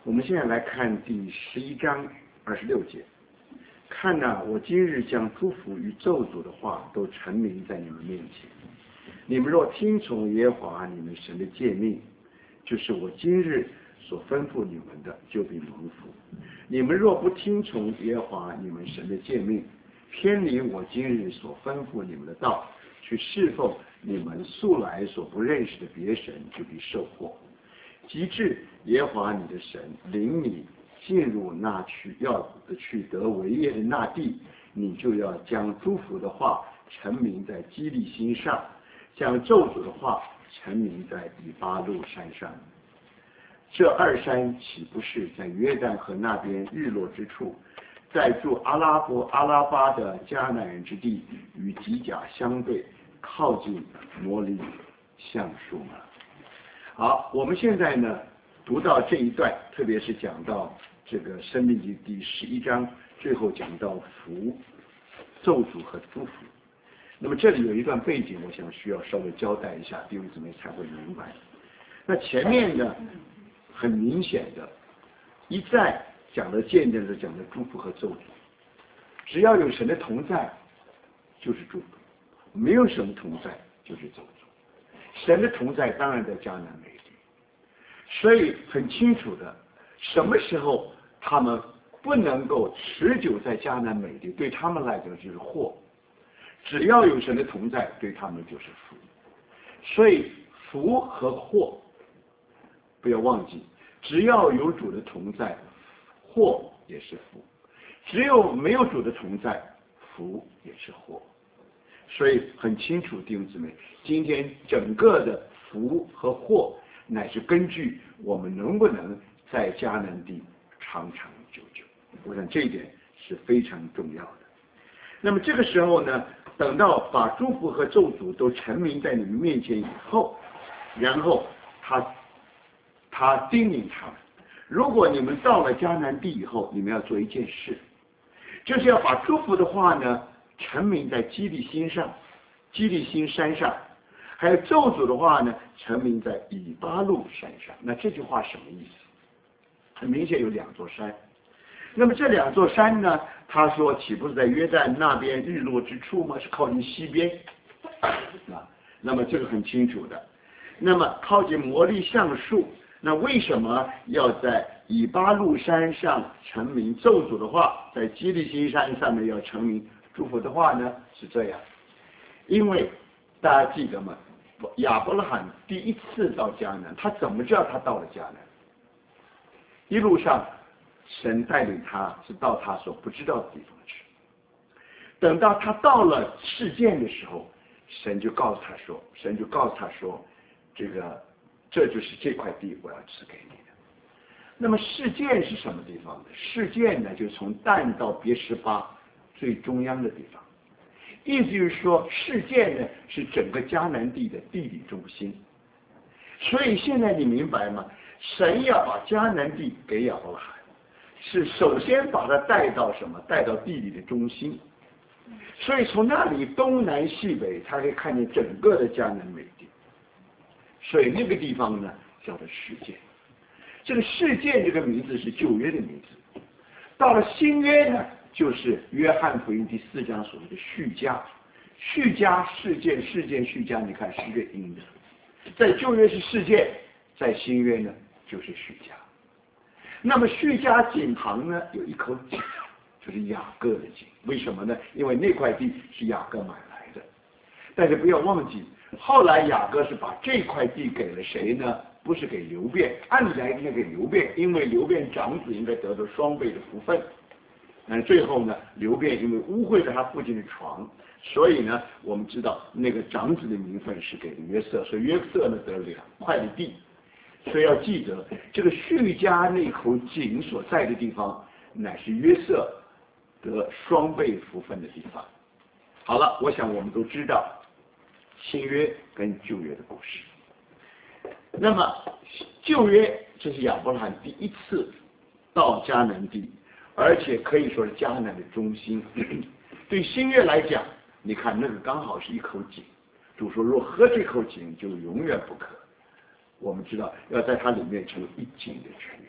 我们现在来看第11章26节。看哪，我今日将祝福与咒诅的话都陈明在你们面前。你们若听从耶和华你们神的诫命，就是我今日所吩咐你们的，就必蒙福。你们若不听从耶和华你们神的诫命，偏离我今日所吩咐你们的道，去侍奉你们素来所不认识的别神，就必受祸。及至耶和华你的神领你进入那去得为业的那地，你就要将祝福的话陈明在基利心上，将咒诅的话陈明在以巴路山上。这二山岂不是在约旦河那边日落之处，在住阿拉巴的迦南人之地，与吉甲相对，靠近摩利橡树吗？好，我们现在呢读到这一段，特别是讲到这个申命记第11章，最后讲到福、咒诅和祝福。那么这里有一段背景，我想需要稍微交代一下，弟兄姊妹才会明白。那前面呢，很明显的，一再讲的见证是讲的祝福和咒诅。只要有神的同在，就是祝福；没有什么同在，就是咒诅。神的同在当然在迦南美地，所以很清楚的，什么时候他们不能够持久在迦南美地，对他们来讲就是祸。只要有神的同在，对他们就是福。所以福和祸不要忘记，只要有主的同在，祸也是福；只有没有主的同在，福也是祸。所以很清楚，弟兄姊妹，今天整个的福和祸，乃是根据我们能不能在迦南地长长久久。我想这一点是非常重要的。那么这个时候呢，等到把祝福和咒诅都陈明在你们面前以后，然后他叮咛他们，如果你们到了迦南地以后，你们要做一件事，就是要把祝福的话呢陈明在基利心山上，还有咒诅的话呢陈明在以巴路山上。那这句话什么意思？很明显有两座山。那么这两座山呢，他说岂不是在约旦那边日落之处吗？是靠近西边那么这个很清楚的。那么靠近摩利橡树，那为什么要在以巴路山上陈明咒诅的话，在基利心山上面要陈明祝福的话呢？是这样，因为大家记得吗？亚伯拉罕第一次到迦南，他怎么知道他到了迦南？一路上神带领他是到他所不知道的地方去。等到他到了事件的时候，神就告诉他说，这就是这块地我要赐给你的。那么事件是什么地方呢？事件呢，就是从但到别是巴最中央的地方。意思就是说，事件呢是整个迦南地的地理中心。所以现在你明白吗？神要把迦南地给亚伯拉罕，是首先把它带到什么？带到地理的中心。所以从那里东南西北，他可以看见整个的迦南美地。所以那个地方呢，叫做事件。这个事件这个名字是旧约的名字。到了新约呢，就是约翰福音第4章所谓的续加。续加事件续加，你看是一个音的。在旧约是事件，在新约呢就是续加。那么续加井旁呢有一口井，就是雅各的井。为什么呢？因为那块地是雅各买来的。但是不要忘记，后来雅各是把这块地给了谁呢？不是给流便，按理来应该给流便，因为流便长子应该得到双倍的福分。但是最后呢，流便因为污秽了他父亲的床，所以呢，我们知道那个长子的名分是给了约瑟，所以约瑟呢得了2块的地。所以要记得，这个续加那口井所在的地方，乃是约瑟得双倍福分的地方。好了，我想我们都知道新约跟旧约的故事。那么旧约这是亚伯拉罕第一次到迦南地，而且可以说是迦南的中心。对新约来讲，你看那个刚好是一口井，主说若喝这口井就永远不渴。我们知道要在它里面成一井的泉源，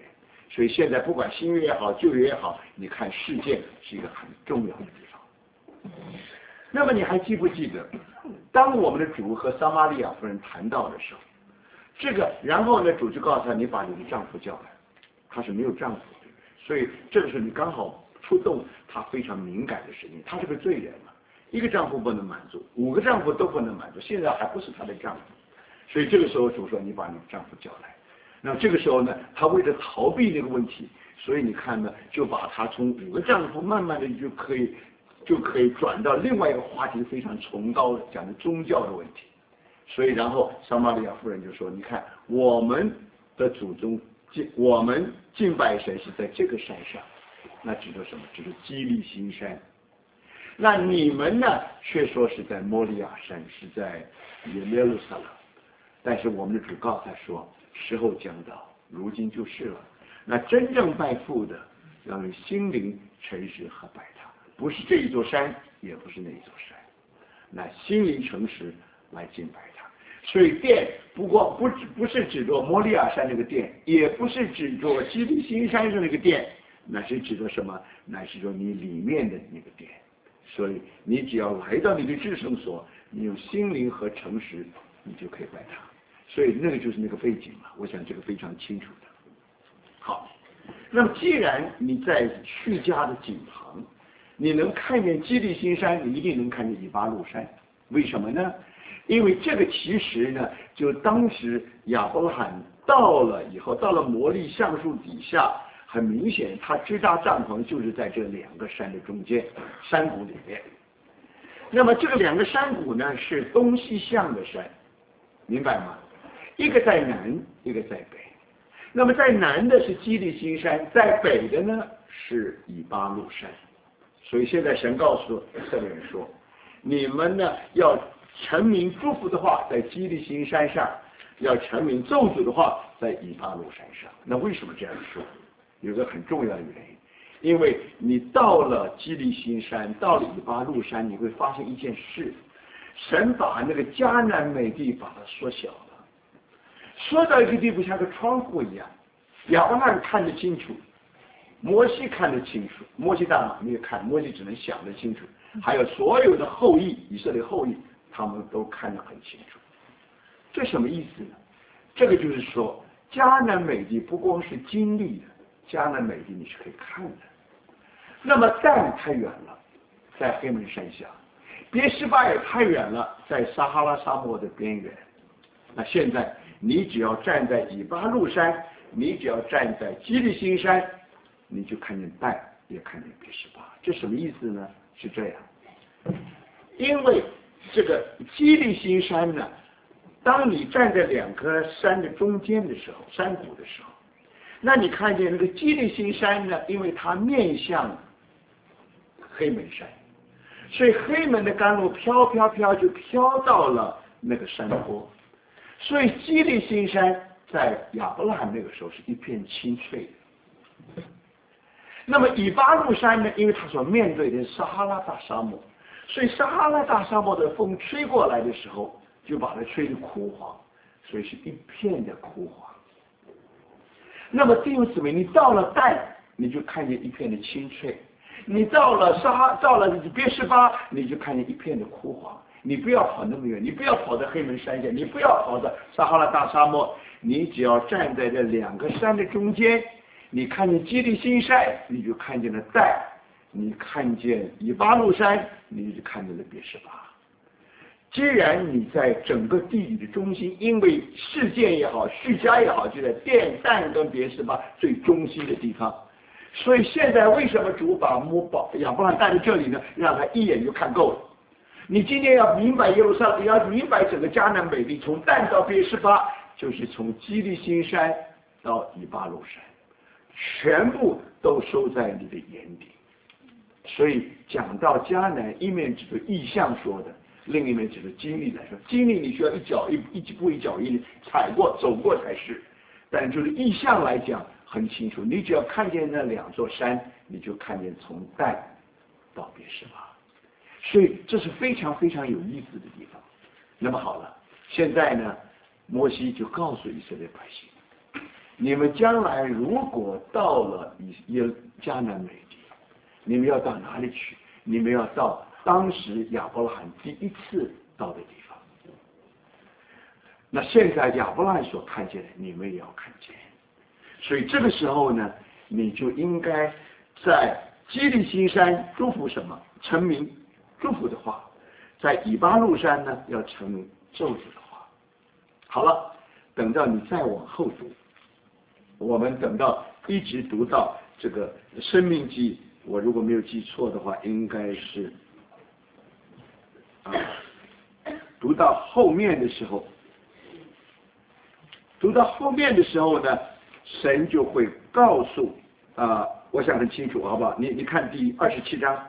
所以现在不管新约也好，旧约也好，你看事件是一个很重要的地方。那么你还记不记得，当我们的主和撒玛利亚夫人谈到的时候，然后呢，主就告诉他，你把你的丈夫叫来，他是没有丈夫，对不对？所以这个时候你刚好触动他非常敏感的神经，他是个罪人嘛，一个丈夫不能满足，5个丈夫都不能满足，现在还不是他的丈夫，所以这个时候主说，你把你的丈夫叫来。那这个时候呢，他为了逃避那个问题，所以你看呢，就把他从5个丈夫慢慢的就可以转到另外一个话题，非常崇高的讲的宗教的问题。所以然后撒玛利亚夫人就说，你看我们的祖宗我们敬拜神是在这个山上，那指的什么？指的基利心山。那你们呢却说是在摩利亚山，是在耶路撒冷。但是我们的主告诉他说，时候将到，如今就是了。那真正拜父的，要用心灵诚实和拜他，不是这一座山，也不是那一座山，那心灵诚实来敬拜他。所以殿不是指着摩利亚山那个殿，也不是指着基利心山上那个殿，那是指着什么？那是指着你里面的那个殿。所以你只要来到你的至圣所，你用心灵和诚实，你就可以拜他。所以那个就是那个背景嘛，我想这个非常清楚的。好，那么既然你在叙加的井旁，你能看见基利心山，你一定能看见以巴路山。为什么呢？因为这个其实呢，就当时亚伯拉罕到了以后，到了摩利橡树底下，很明显他支搭帐篷就是在这2个山的中间，山谷里面。那么这个2个山谷呢，是东西向的山，明白吗？一个在南，一个在北。那么在南的是基利心山，在北的呢是以巴路山。所以现在神告诉以色列人说，你们呢要陈明祝福的话在基利心山上，要陈明咒诅的话在以巴路山上。那为什么这样说？有个很重要的原因，因为你到了基利心山，到了以巴路山，你会发现一件事，神把那个迦南美地把它缩小了，缩到一个地步像个窗户一样。亚伯拉罕看得清楚，摩西看得清楚，摩西大马没有看，摩西只能想得清楚，还有所有的后裔，以色列后裔，他们都看得很清楚。这什么意思呢？这个就是说，迦南美地不光是经历的，迦南美地你是可以看的。那么但太远了，在黑门山下，别是巴也太远了，在撒哈拉沙漠的边缘。那现在你只要站在以巴路山，你只要站在基利心山，你就看见但，也看见别是巴。这什么意思呢？是这样，因为这个基利心山呢，当你站在2颗山的中间的时候，山谷的时候，那你看见那个基利心山呢，因为它面向黑门山，所以黑门的甘露飘就飘到了那个山坡，所以基利心山在亚伯拉罕那个时候是一片青翠的。那么以巴路山呢，因为它所面对的是撒哈拉大沙漠，所以撒哈拉大沙漠的风吹过来的时候，就把它吹得枯黄，所以是一片的枯黄。那么弟兄姊妹，你到了但，你就看见一片的青翠；你到了别是巴，你就看见一片的枯黄。你不要跑那么远，你不要跑到黑门山下，你不要跑到撒哈拉大沙漠，你只要站在这2个山的中间，你看见基利心山，你就看见了但；你看见以巴路山，你就看见了别是巴。既然你在整个地理的中心，因为事件也好，叙加也好，就在但跟别是巴最中心的地方，所以现在为什么主把亚伯拉罕带到这里呢？让他一眼就看够了。你今天要明白耶路撒冷，要明白整个迦南美地，从但到别是巴，就是从基利心山到以巴路山，全部都收在你的眼底。所以讲到迦南，一面指着意象说的，另一面指着经历来说，经历你需要一步一脚印踩过走过才是，但就是意象来讲很清楚，你只要看见那2座山，你就看见从但到别是巴。所以这是非常非常有意思的地方。那么好了，现在呢，摩西就告诉以色列百姓， 你们将来如果到了迦南美地，你们要到哪里去？你们要到当时亚伯拉罕第一次到的地方。那现在亚伯拉罕所看见的，你们也要看见。所以这个时候呢，你就应该在基利心山祝福什么？成名祝福的话，在以巴路山呢要成名咒诅的话。好了，等到你再往后读，我们等到一直读到这个生命记，我如果没有记错的话，应该是读到后面的时候，呢，神就会告诉我想很清楚，好不好？你看第27章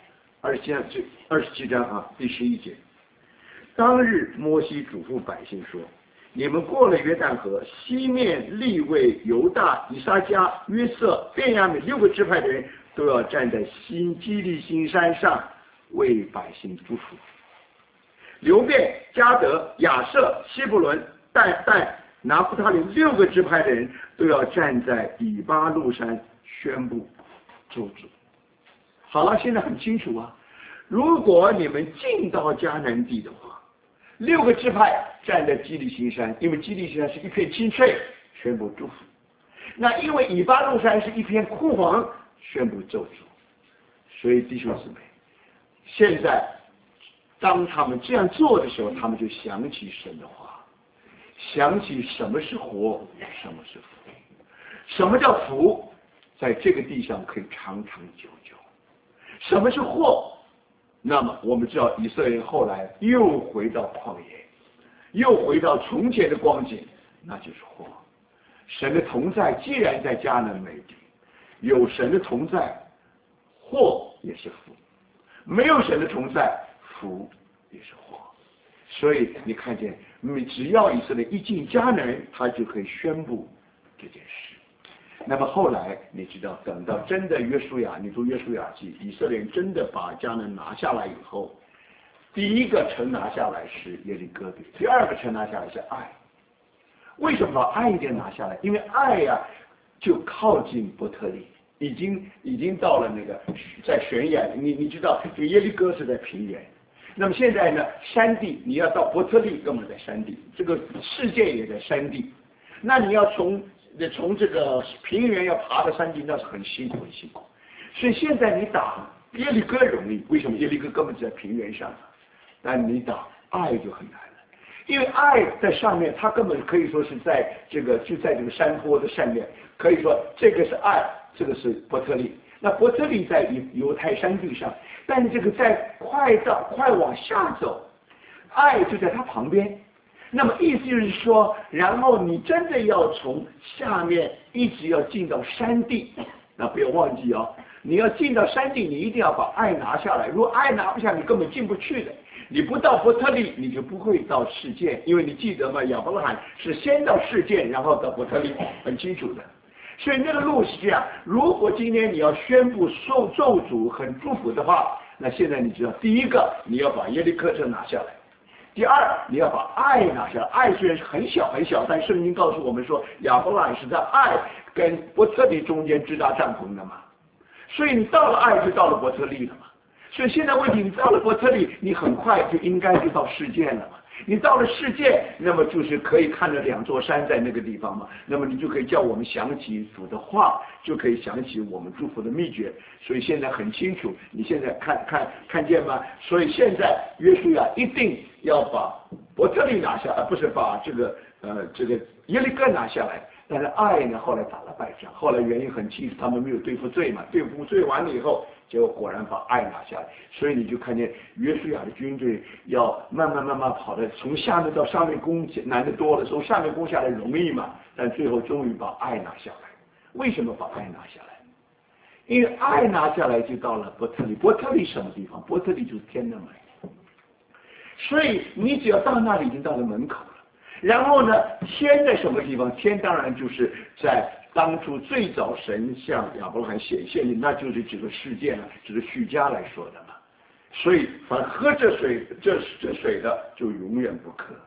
第11节。当日摩西嘱咐百姓说：你们过了约旦河，西面利未、犹大、以撒迦、约瑟、便雅悯6个支派的人都要站在基利心山上为百姓祝福。流便、迦得、亚设、希伯伦、但、拿弗他利6个支派的人都要站在以巴路山宣布咒诅。好了，现在很清楚啊。如果你们进到迦南地的话，6个支派站在基利心山，因为基利心山是一片青翠，宣布祝福。那因为以巴路山是一片枯黄，宣布咒诅。所以弟兄姊妹，现在当他们这样做的时候，他们就想起神的话，想起什么是活，什么是福。什么叫福？在这个地上可以长长久久。什么是祸？那么我们知道以色列人后来又回到旷野，又回到从前的光景，那就是祸。神的同在既然在迦南美地，有神的同在，祸也是福；没有神的同在，福也是祸。所以你看见，只要以色列一进迦南，他就可以宣布这件事。那么后来你知道，等到真的约书亚，你读约书亚记，以色列人真的把迦南拿下来以后，第一个城拿下来是耶利哥地，第二个城拿下来是爱。为什么把爱一点拿下来？因为爱呀，就靠近伯特利，已经到了那个在悬崖。你知道，这个耶利哥是在平原。那么现在呢，山地你要到伯特利，根本在山地，这个世界也在山地。那你要从这个平原要爬到山地，那是很辛苦。所以现在你打耶利哥容易，为什么？耶利哥根本就在平原上，但你打爱就很难了，因为爱在上面，它根本可以说是在就在这个山坡的上面，可以说这个是爱，这个是伯特利。那伯特利在犹太山地上，但是这个在快往下走，爱就在它旁边。那么意思就是说，然后你真的要从下面一直要进到山地，那不要忘记哦，你要进到山地，你一定要把爱拿下来。如果爱拿不下，你根本进不去的。你不到伯特利，你就不会到示剑，因为你记得吗？亚伯拉罕是先到示剑，然后到伯特利，很清楚的。所以那个路是这样。如果今天你要宣布受咒诅很祝福的话，那现在你知道，第一个你要把耶利哥城拿下来。第二，你要把爱拿下来。爱虽然是很小很小，但圣经告诉我们说，亚伯拉罕是在爱跟伯特利中间支搭帐篷的嘛。所以你到了爱，就到了伯特利了嘛。所以现在问题，你到了伯特利，你很快就应该就到示剑了嘛。你到了示剑，那么就是可以看着2座山在那个地方嘛。那么你就可以叫我们想起主的话，就可以想起我们祝福的秘诀。所以现在很清楚，你现在看见吗？所以现在约书亚一定要把伯特利拿下来，不是把这个耶利哥拿下来。但是爱呢，后来打了败仗，后来原因很清楚，他们没有对付罪嘛，对付罪完了以后，结果果然把爱拿下来。所以你就看见约书亚的军队要慢慢跑的，从下面到上面攻难得多了，从下面攻下来容易嘛，但最后终于把爱拿下来。为什么把爱拿下来？因为爱拿下来就到了伯特利。伯特利什么地方？伯特利就是天的门。所以你只要到那里，已经到了门口了。然后呢，天在什么地方？天当然就是在当初最早神向亚伯拉罕显现的，那就是这个事件了，这是叙加来说的嘛。所以凡喝这水的就永远不渴。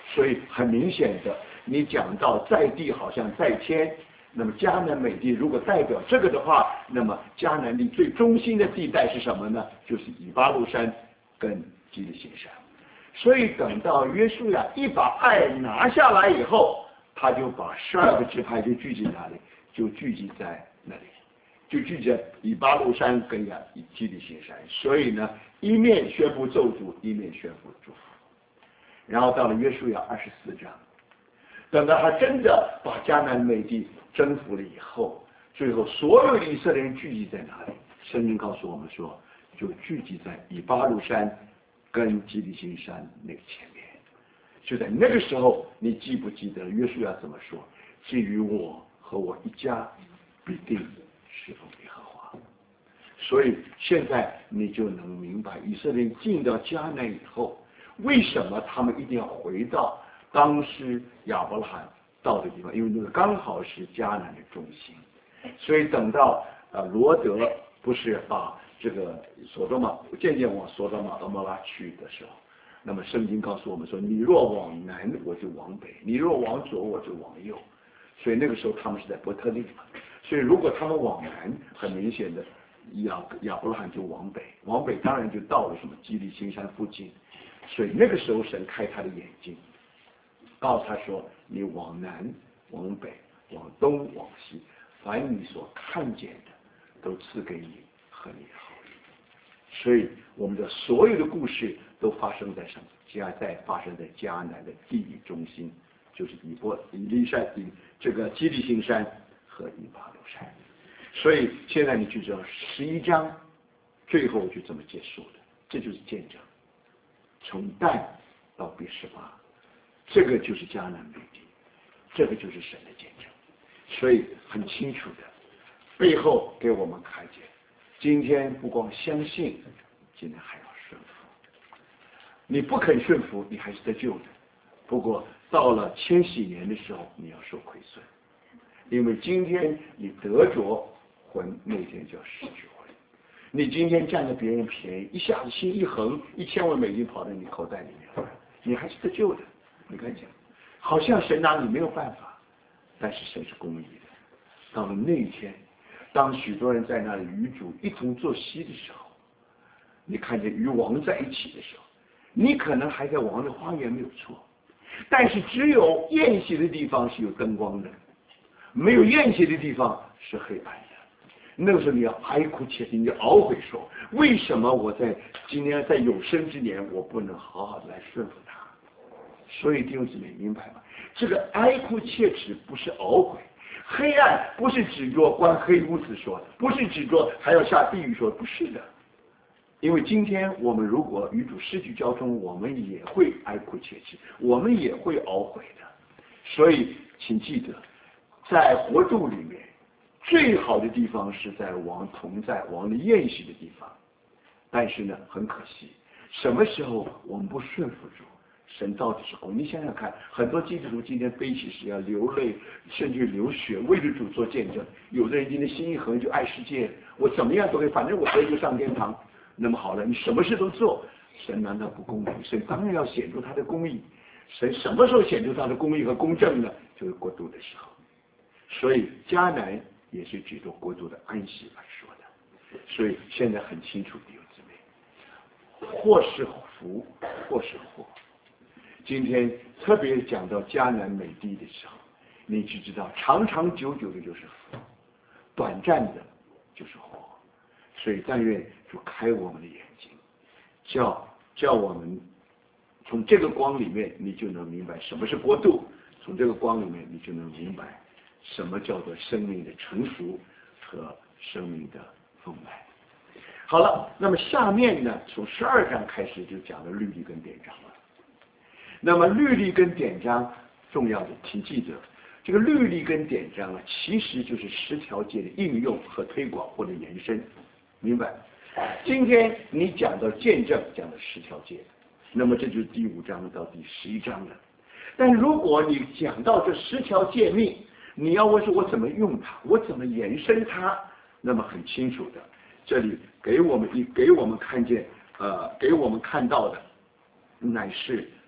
所以很明显的，你讲到在地好像在天，那么迦南美地如果代表这个的话，那么迦南地最中心的地带是什么呢？就是以巴路山跟基利心山。所以等到约书亚一把爱拿下来以后，他就把12个支派就聚集哪里？就聚集在那里，就聚集在以巴路山跟基利心山。所以呢，一面宣布咒诅，一面宣布祝福。然后到了约书亚24章，等到他真的把迦南美地征服了以后，最后所有的以色列人聚集在哪里？圣经告诉我们说，就聚集在以巴路山跟基利心山那个前面。就在那个时候，你记不记得约书亚怎么说？至于我和我一家，必定侍奉耶和华。所以现在你就能明白，以色列人进到迦南以后，为什么他们一定要回到当时亚伯拉罕到的地方？因为那个刚好是迦南的中心。所以等到罗德不是把这个所多玛渐渐往所多玛和摩拉去的时候，那么圣经告诉我们说，你若往南，我就往北；你若往左，我就往右。所以那个时候他们是在伯特利嘛。所以如果他们往南，很明显的亚伯拉罕就往北，往北当然就到了什么基利心山附近。所以那个时候神开他的眼睛，告诉他说，你往南往北往东往西，凡你所看见的都赐给你和你的好意。所以我们的所有的故事都发生在什么？发生在迦南的地理中心，就是这个基利心山和以巴路山。所以现在你就知道11章最后就这么结束了，这就是见证，从但到别是巴，这个就是迦南美地，这个就是神的见证。所以很清楚的，背后给我们看见，今天不光相信，今天还要顺服。你不肯顺服，你还是得救的。不过到了千禧年的时候，你要受亏损，因为今天你得着魂，那天就要失去魂。你今天占了别人便宜，一下子心一横，1000万美金跑到你口袋里面了，你还是得救的。你看见，好像神拿你没有办法，但是神是公义的。到了那一天，当许多人在那里与主一同坐席的时候，你看见与王在一起的时候，你可能还在王的花园没有错，但是只有宴席的地方是有灯光的，没有宴席的地方是黑暗的。那个时候你要哀哭切齿，你要懊悔说，为什么我在今天在有生之年，我不能好好的来顺服他？所以弟兄姊妹明白吗？这个哀哭切齿不是懊悔，黑暗不是指着关黑屋子说的，不是指着还要下地狱说的，不是的。因为今天我们如果与主失去交通，我们也会哀哭切齿，我们也会懊悔的。所以请记得，在活度里面，最好的地方是在王同在、王的宴席的地方。但是呢，很可惜，什么时候我们不顺服主，神到的时候，你想想看，很多基督徒今天背起是要流泪，甚至流血，为了主做见证。有的人今天心一横就爱世界，我怎么样都可以，反正我可以就上天堂。那么好了，你什么事都做，神难道不公平？神当然要显出他的公义。神什么时候显出他的公义和公正呢？就是国度的时候。所以迦南也是指着国度的安息而说的。所以现在很清楚，弟兄姊妹，或是福，或是祸。今天特别讲到迦南美地的时候，你只知道长长久久的就是福，短暂的就是祸。所以但愿主开我们的眼睛，叫我们从这个光里面，你就能明白什么是国度；从这个光里面，你就能明白什么叫做生命的成熟和生命的丰满。好了，那么下面呢，从12章开始就讲了律例跟典章了。那么律例跟典章重要的，请记得，这个律例跟典章啊，其实就是10条诫的应用和推广或者延伸，明白？今天你讲到见证，讲到10条诫，那么这就是第5章到第11章了。但如果你讲到这10条诫命，你要问说我怎么用它，我怎么延伸它，那么很清楚的，这里给我们看见，给我们看到的，乃是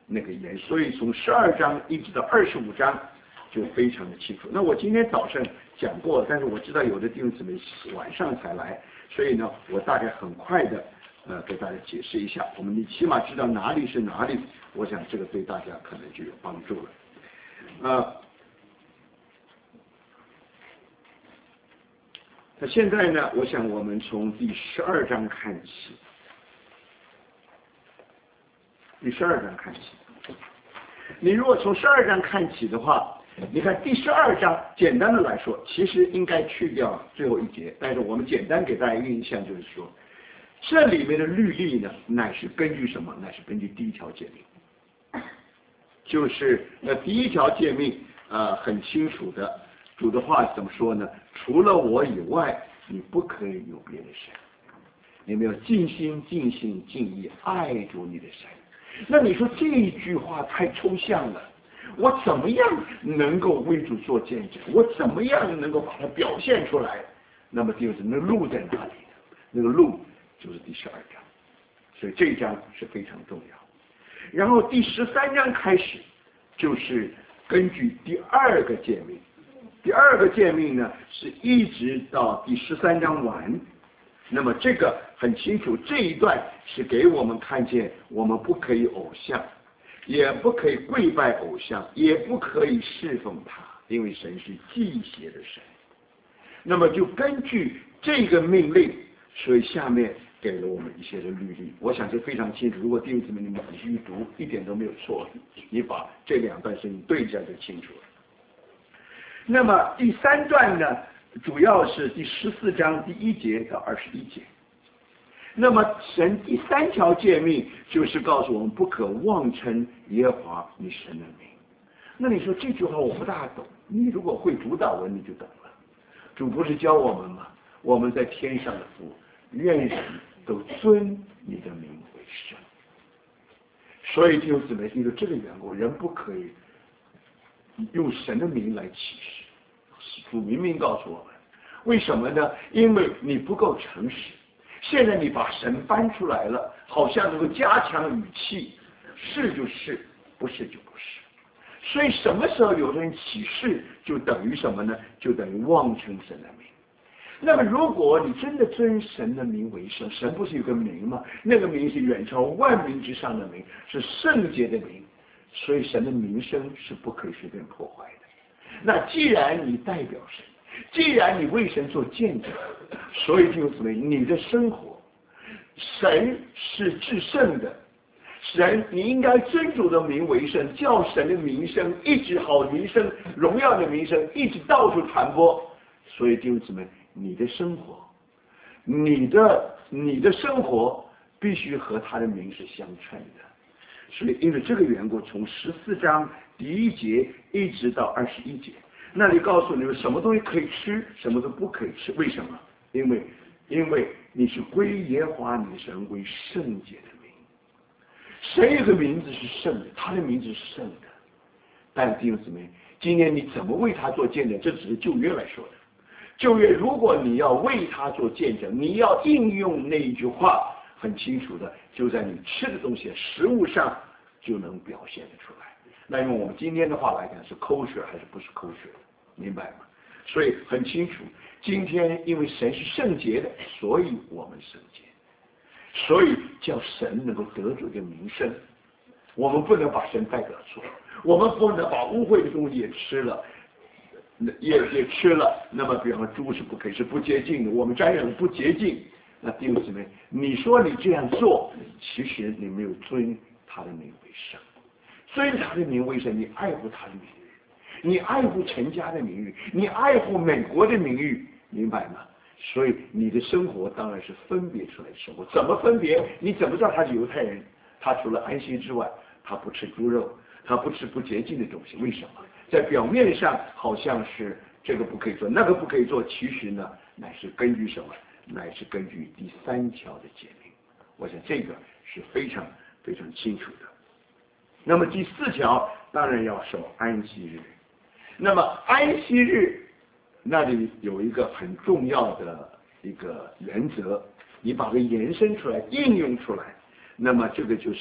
那个言，所以从12章一直到25章就非常的清楚。那我今天早上讲过，但是我知道有的弟兄姊妹晚上才来，所以呢，我大概很快的给大家解释一下，我们起码知道哪里是哪里，我想这个对大家可能就有帮助了。那现在呢，我想我们从第12章看起。第12章看起，你如果从12章看起的话，你看第12章，简单的来说，其实应该去掉最后一节，但是我们简单给大家一个印象，就是说，这里面的律例呢，乃是根据什么？乃是根据第一条诫命，就是第一条诫命很清楚的，主的话怎么说呢？除了我以外，你不可以有别的神，你们要尽心、尽性、尽意爱主你的神。那你说这一句话太抽象了，我怎么样能够为主做见证？我怎么样能够把它表现出来？那么就是那路在哪里？那个路就是第12章，所以这一章是非常重要。然后第13章开始，就是根据第2个诫命，第2个诫命呢是一直到第13章完。那么这个很清楚，这一段是给我们看见，我们不可以偶像，也不可以跪拜偶像，也不可以侍奉他，因为神是忌邪的神。那么就根据这个命令，所以下面给了我们一些的律例，我想这非常清楚。如果弟兄姊妹你们仔细读，一点都没有错，你把这2段圣经对一下就清楚了。那么第3段呢？主要是第14章第1节到21节。那么神第3条诫命就是告诉我们不可妄称耶和华你神的名。那你说这句话我不大懂，你如果会主导文你就懂了。主不是教我们吗？我们在天上的父，愿人都尊你的名为圣。所以弟兄姊妹，因为这个缘故，人不可以用神的名来起誓。主明明告诉我们，为什么呢？因为你不够诚实。现在你把神搬出来了，好像能够加强语气，是就是，不是就不是。所以什么时候有人起誓，就等于什么呢？就等于妄称神的名。那么如果你真的尊神的名为圣，神不是有个名吗？那个名是远超万名之上的名，是圣洁的名，所以神的名声是不可以随便破坏的。那既然你代表神，既然你为神做见证，所以弟兄姊妹，你的生活，神是至圣的，神你应该尊主的名为圣，叫神的名声一直好名声、荣耀的名声一直到处传播。所以弟兄姊妹，你的生活，你的生活必须和他的名是相称的。所以因为这个缘故，从14章第1节一直到21节，那里告诉你们什么东西可以吃，什么都不可以吃。为什么？因为你是归耶和华你神为圣洁的名。神有个名字是圣的，他的名字是圣的。但弟兄姊妹，今天你怎么为他做见证？这只是旧约来说的。旧约如果你要为他做见证，你要应用那一句话，很清楚的，就在你吃的东西食物上就能表现得出来。那用我们今天的话来讲，是kosher还是不是kosher，明白吗？所以很清楚，今天因为神是圣洁的，所以我们圣洁，所以叫神能够得主的名声。我们不能把神代表错，我们不能把污秽的东西也吃了，也吃了。那么比方说猪是不可以，是不洁净的，我们沾染了不洁净。那弟兄姊妹，你说你这样做，其实你没有尊他的名为圣。尊他的名为圣，你爱护他的名誉，你爱护陈家的名誉，你爱护美国的名誉，明白吗？所以你的生活当然是分别出来的生活。怎么分别？你怎么知道他是犹太人？他除了安息之外，他不吃猪肉，他不吃不洁净的东西。为什么？在表面上好像是这个不可以做，那个不可以做，其实呢，乃是根据什么？乃是根据第3条的诫命。我想这个是非常非常清楚的。那么第4条当然要守安息日。那么安息日那里有一个很重要的一个原则，你把它延伸出来、应用出来，那么这个就是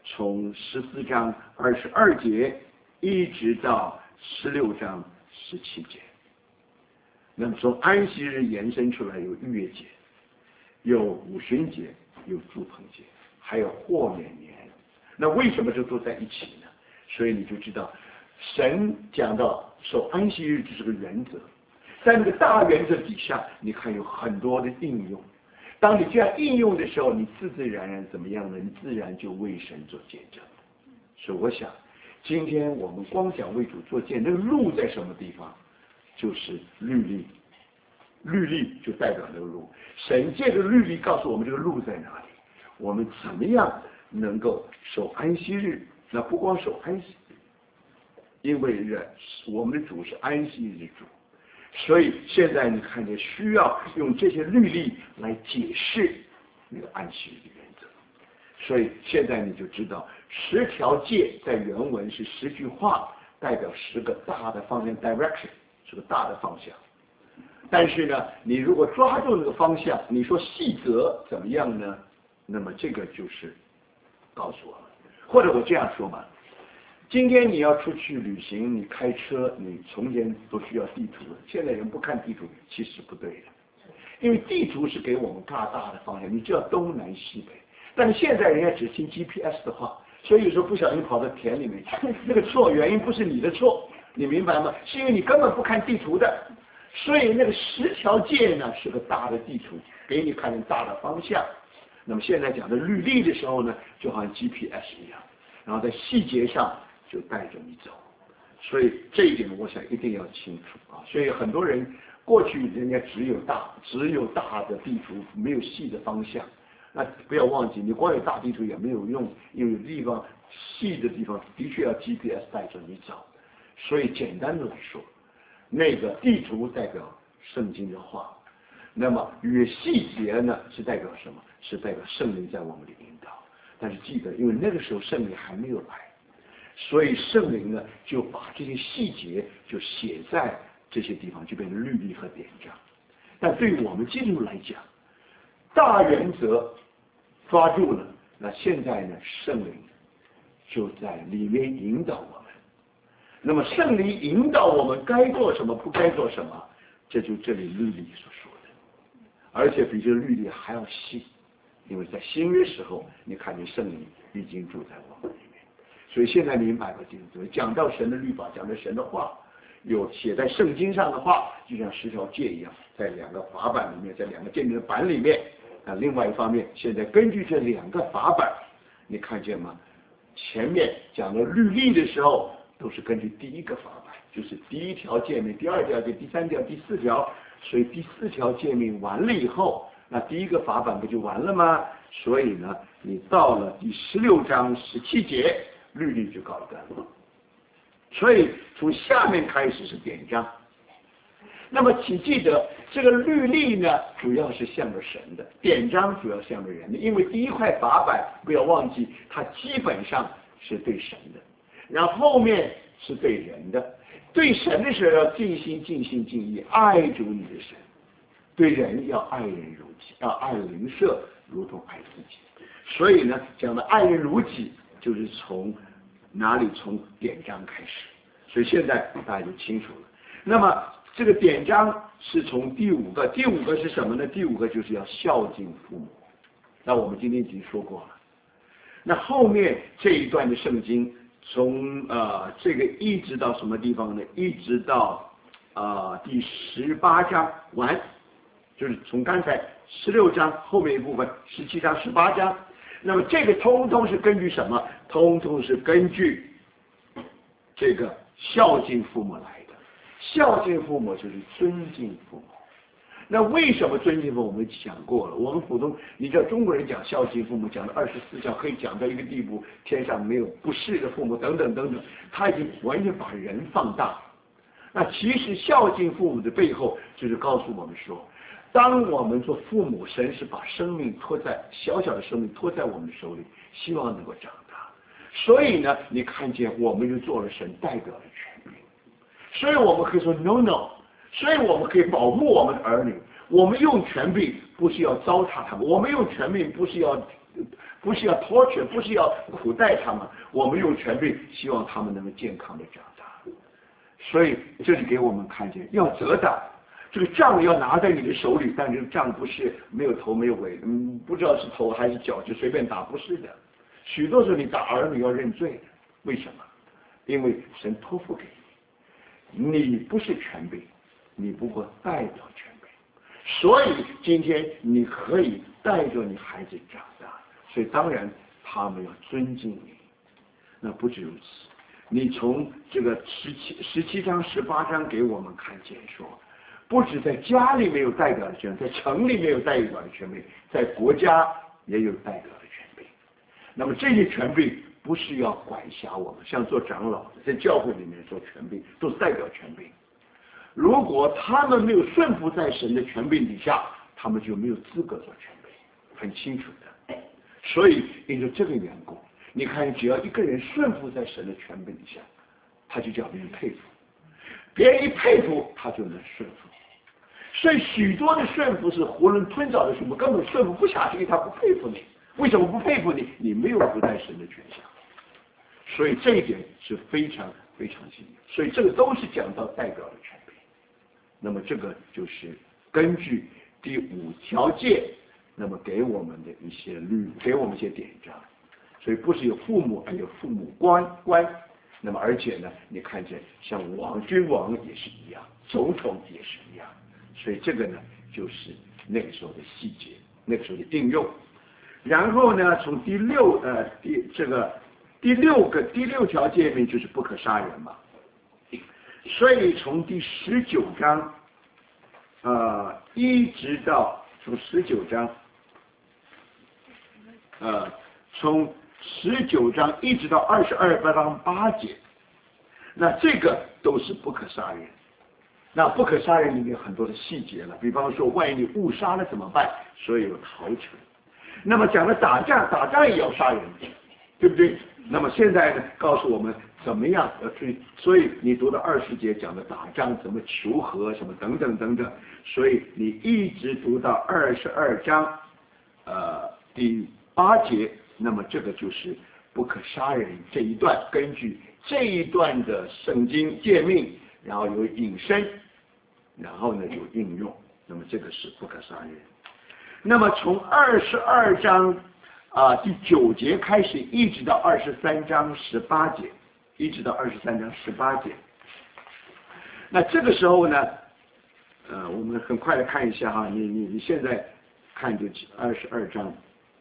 从14章22节一直到16章17节。那么从安息日延伸出来有逾越节，有五旬节，有住棚节，还有豁免年。那为什么这都在一起呢？所以你就知道神讲到守安息日这是个原则，在那个大原则底下，你看有很多的应用。当你这样应用的时候，你自自然然怎么样呢？你自然就为神做见证。所以我想今天我们光讲为主做见证，那个路在什么地方？就是律例，律例就代表那个路。神借着律例告诉我们这个路在哪里，我们怎么样能够守安息日。那不光守安息，因为我们的主是安息日主，所以现在你看见需要用这些律例来解释那个安息日的原则。所以现在你就知道10条诫在原文是10句话，代表10个大的方向 direction， 是个大的方向。但是呢，你如果抓住那个方向，你说细则怎么样呢？那么这个就是告诉我们，或者我这样说吧，今天你要出去旅行，你开车，你从前都需要地图，现在人不看地图，其实不对的，因为地图是给我们大大的方向，你知道东南西北。但是现在人家只听 GPS 的话，所以有时候不小心跑到田里面去，那个错原因不是你的错，你明白吗？是因为你根本不看地图的。所以那个10条诫呢是个大的地图，给你看见大的方向。那么现在讲的律例的时候呢，就好像 GPS 一样，然后在细节上就带着你走。所以这一点我想一定要清楚啊。所以很多人过去人家只有大的地图，没有细的方向。那不要忘记，你光有大地图也没有用，因为有地方细的地方的确要 GPS 带着你走。所以简单的来说，那个地图代表圣经的话，那么越细节呢是代表什么？是代表圣灵在我们的引导。但是记得，因为那个时候圣灵还没有来，所以圣灵呢就把这些细节就写在这些地方，就变成律例和典章。但对于我们基督徒来讲，大原则抓住了，那现在呢圣灵就在里面引导我们。那么圣灵引导我们该做什么，不该做什么，这就这里律例所说的，而且比这个律例还要细，因为在新约时候，你看见圣灵已经住在我们里面。所以现在你明白了，就是讲到神的律法，讲到神的话，有写在圣经上的话，就像10条诫一样，在2个法版里面，在2个见证版里面。另外一方面，现在根据这2个法版，你看见吗？前面讲到律例的时候，都是根据第1个法版，就是第1条诫命、第2条诫、第3条、第4条。所以第4条诫命完了以后，那第1个法版不就完了吗？所以呢，你到了第16章17节，律例就告一段落。所以从下面开始是典章。那么请记得，这个律例呢，主要是向着神的，典章主要向着人的。因为第1块法版，不要忘记，它基本上是对神的，然后后面是对人的。对神的时候要尽心尽性尽意爱主你的神，对人要爱人如己，要爱邻舍如同爱自己。所以呢，讲的爱人如己，就是从哪里？从典章开始。所以现在大家就清楚了。那么这个典章是从第5个，第5个是什么呢？第5个就是要孝敬父母。那我们今天已经说过了。那后面这一段的圣经，从这个一直到什么地方呢？一直到第18章完，就是从刚才16章后面一部分，17章、18章。那么这个通通是根据什么？通通是根据这个孝敬父母来的。孝敬父母就是尊敬父母。那为什么尊敬父母？我们讲过了。我们普通，你知道中国人讲孝敬父母，讲到24孝，可以讲到一个地步，天上没有不是的父母等等等等，他已经完全把人放大。那其实孝敬父母的背后，就是告诉我们说，当我们做父母，神是把生命托在小小的生命托在我们手里，希望能够长大。所以呢，你看见我们就做了神代表的权柄。所以我们可以说 no no， 所以我们可以保护我们的儿女。我们用权柄不是要糟蹋他们，我们用权柄不是要不是要拖缺，不是要苦待他们，我们用权柄，希望他们能够健康的长大。所以这里给我们看见，要责打，这个杖要拿在你的手里，但这个杖不是没有头没有尾，不知道是头还是脚就随便打，不是的。许多时候你打儿女要认罪的，为什么？因为神托付给你，你不是权柄，你不过代表权柄，所以今天你可以带着你孩子长大。所以当然他们要尊敬你。那不止如此，你从这个17章18章给我们看见说，不止在家里没有代表的权柄，在城里没有代表的权柄，在国家也有代表的权柄。那么这些权柄不是要管辖我们，像做长老的在教会里面做权柄都是代表权柄，如果他们没有顺服在神的权柄底下，他们就没有资格做权柄，很清楚的。所以因着这个缘故，你看只要一个人顺服在神的权柄底下，他就叫别人佩服，别人一佩服他就能顺服。所以许多的顺服是囫囵吞枣的顺服，根本顺服不下去，因为他不佩服你。为什么不佩服你？你没有不在神的权下。所以这一点是非常非常重要。所以这个都是讲到代表的权柄。那么这个就是根据第5条诫，那么给我们的一些给我们一些典章。所以不是有父母，而有父母官。那么而且呢，你看见像君王也是一样，总统也是一样。所以这个呢，就是那个时候的细节，那个时候的应用。然后呢，从第6条诫命就是不可杀人嘛。所以从第19章，一直到从19章，从19章一直到22章8节，那这个都是不可杀人。那不可杀人里面有很多的细节了，比方说万一你误杀了怎么办？所以有逃城。那么讲了打仗也要杀人，对不对？那么现在呢，告诉我们怎么样去，所以你读到20节讲的打仗怎么求和什么等等等等，所以你一直读到22章第8节，那么这个就是不可杀人这一段，根据这一段的圣经诫命，然后有引申，然后呢有应用，那么这个是不可杀人。那么从22章第9节开始，一直到23章18节，那这个时候呢，我们很快的看一下哈，你现在看就22章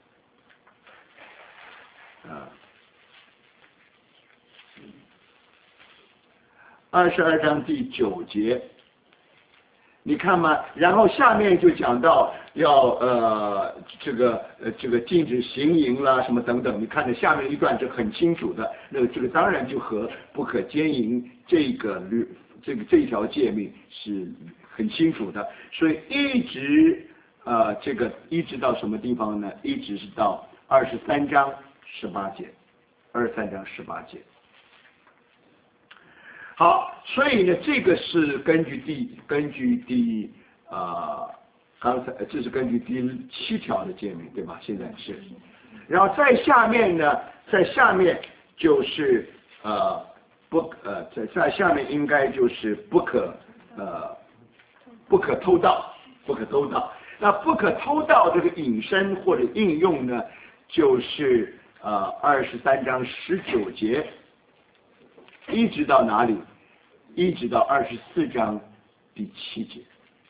，22章第9节。你看嘛，然后下面就讲到要这个禁止行淫啦什么等等，你看着下面一段是很清楚的，那这个当然就和不可奸淫这一条诫命是很清楚的，所以一直到什么地方呢？一直是到23章18节。好，所以呢，这个是根据刚才这是根据第7条的诫命，对吧？现在是，然后在下面呢，就是在下面应该就是不可偷盗。那不可偷盗这个引申或者应用呢，就是23章19节。一直到哪里？一直到24章第7节。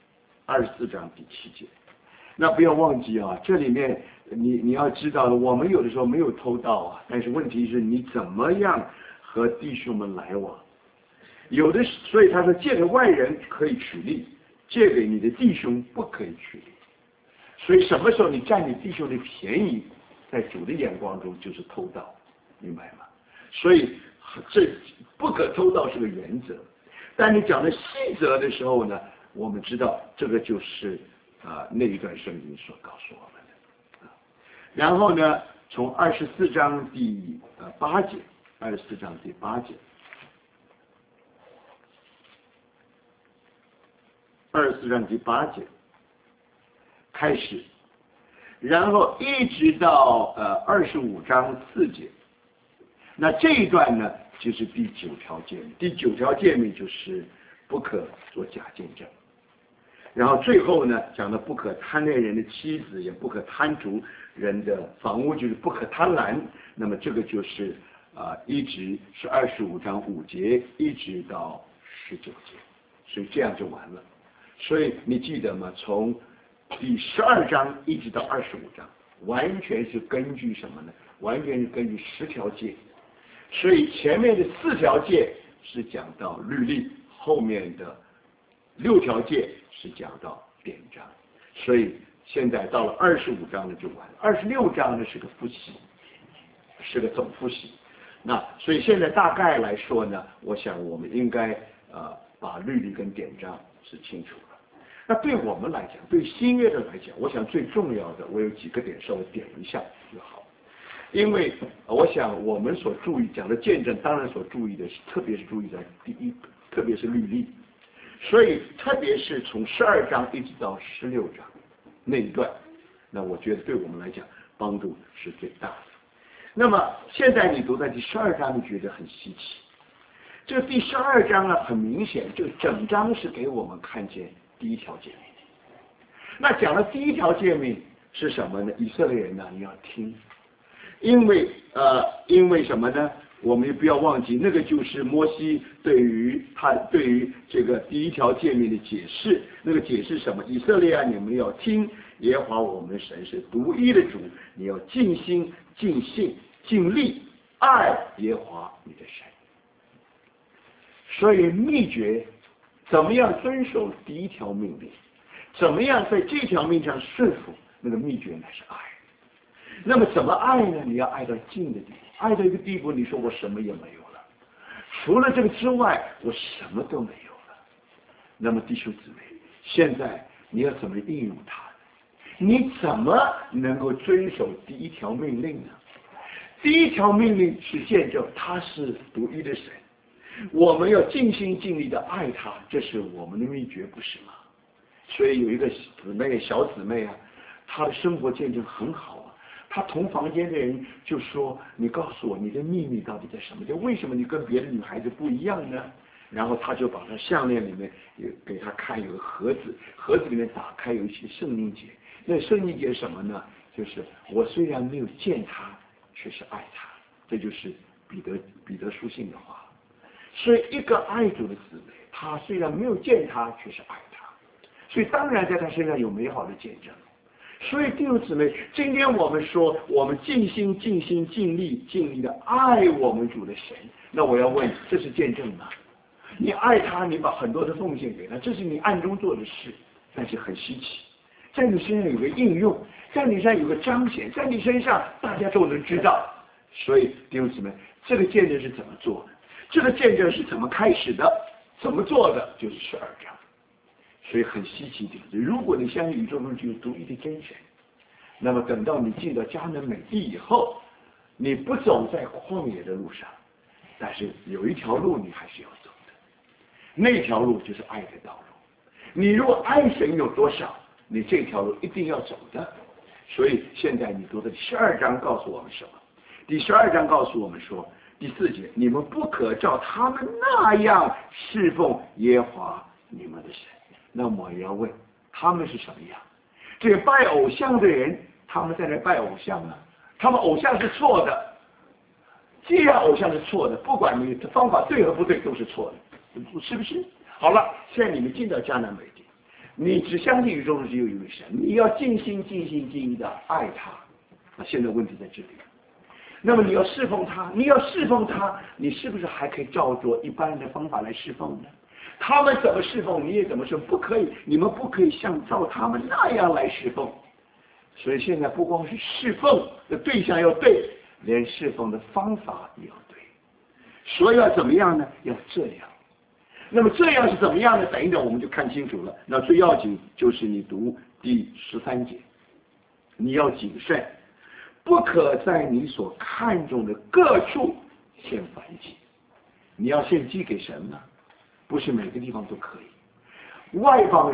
那不要忘记啊，这里面你要知道，我们有的时候没有偷盗啊，但是问题是你怎么样和弟兄们来往？所以他说借给外人可以取利，借给你的弟兄不可以取利。所以什么时候你占你弟兄的便宜，在主的眼光中就是偷盗，明白吗？所以这不可偷盗是个原则，但你讲的细则的时候呢，我们知道这个就是那一段圣经所告诉我们的。然后呢，从24章第8节，24章第8节开始， 然后一直到25章4节。那这一段呢，就是第9条诫命。第9条诫命就是不可做假见证。然后最后呢，讲的不可贪恋人的妻子，也不可贪图人的房屋，就是不可贪婪。那么这个就是一直是25章5节，一直到19节，所以这样就完了。所以你记得吗？从第12章一直到25章，完全是根据什么呢？完全是根据10条诫。所以前面的4条诫是讲到律例，后面的6条诫是讲到典章。所以现在到了25章呢就完了，26章呢是个复习，是个总复习。那所以现在大概来说呢，我想我们应该把律例跟典章是清楚了。那对我们来讲，对新约的来讲，我想最重要的，我有几个点稍微点一下就好。因为我想我们所注意讲的见证，当然所注意的是，特别是注意在第一，特别是律例。所以特别是从12章一直到16章那一段，那我觉得对我们来讲帮助是最大的。那么现在你读在第12章，你觉得很稀奇。这个第12章呢，很明显，这个整章是给我们看见第1条诫命。那讲的第1条诫命是什么呢？以色列人呢，你要听。因为什么呢？我们也不要忘记，那个就是摩西对于这个第1条诫命的解释。那个解释什么？以色列啊，你们要听耶和华我们神是独一的主，你要尽心、尽性、尽力爱耶和华你的神。所以秘诀，怎么样遵守第1条命令，怎么样在这条命上顺服，那个秘诀乃是爱。那么怎么爱呢？你要爱到尽的地步，爱到一个地步，你说我什么也没有了，除了这个之外，我什么都没有了。那么弟兄姊妹，现在你要怎么应用它？你怎么能够遵守第1条命令呢？第1条命令是见证他是独一的神，我们要尽心尽力的爱他，这是我们的秘诀，不是吗？所以有一个小姊妹啊，她的生活见证很好啊。他同房间的人就说：“你告诉我，你的秘密到底在什么？就为什么你跟别的女孩子不一样呢？”然后他就把他项链里面给他看，有个盒子，盒子里面打开有一些圣经节。那圣经节什么呢？就是我虽然没有见他，却是爱他。这就是彼得书信的话。所以一个爱主的姊妹，他虽然没有见他，却是爱他。所以当然在他身上有美好的见证。所以弟兄姊妹，今天我们说我们尽心尽力的爱我们主的神，那我要问，这是见证吗？你爱他，你把很多的奉献给他，这是你暗中做的事，但是很稀奇，在你身上有个应用，在你身上有个彰显，在你身上大家都能知道。所以弟兄姊妹，这个见证是怎么做的？这个见证是怎么开始的？怎么做的？就是12章。所以很稀奇的，如果你相信宇宙中只有独一的真神，那么等到你进到迦南美地以后，你不走在旷野的路上，但是有一条路你还是要走的，那条路就是爱的道路。你如果爱神有多少，你这条路一定要走的。所以现在你读的第12章告诉我们什么？第12章告诉我们说，第4节，你们不可照他们那样侍奉耶和华你们的神。那么我要问，他们是什么样？这个拜偶像的人，他们在那拜偶像啊，他们偶像是错的。既然偶像是错的，不管你的方法对和不对，都是错的，是不是？好了，现在你们进到迦南美地，你只相信宇宙中只有一位神，你要尽心尽意的爱他。那现在问题在这里。那么你要侍奉他，你是不是还可以照着一般的方法来侍奉呢？他们怎么侍奉，你也怎么侍奉，不可以，你们不可以像照他们那样来侍奉。所以现在不光是侍奉的对象要对，连侍奉的方法也要对。所以要怎么样呢？要这样。那么这样是怎么样呢？等一等我们就看清楚了。那最要紧就是你读第13节，你要谨慎，不可在你所看重的各处献燔祭。你要献祭给神呢？不是每个地方都可以。外邦人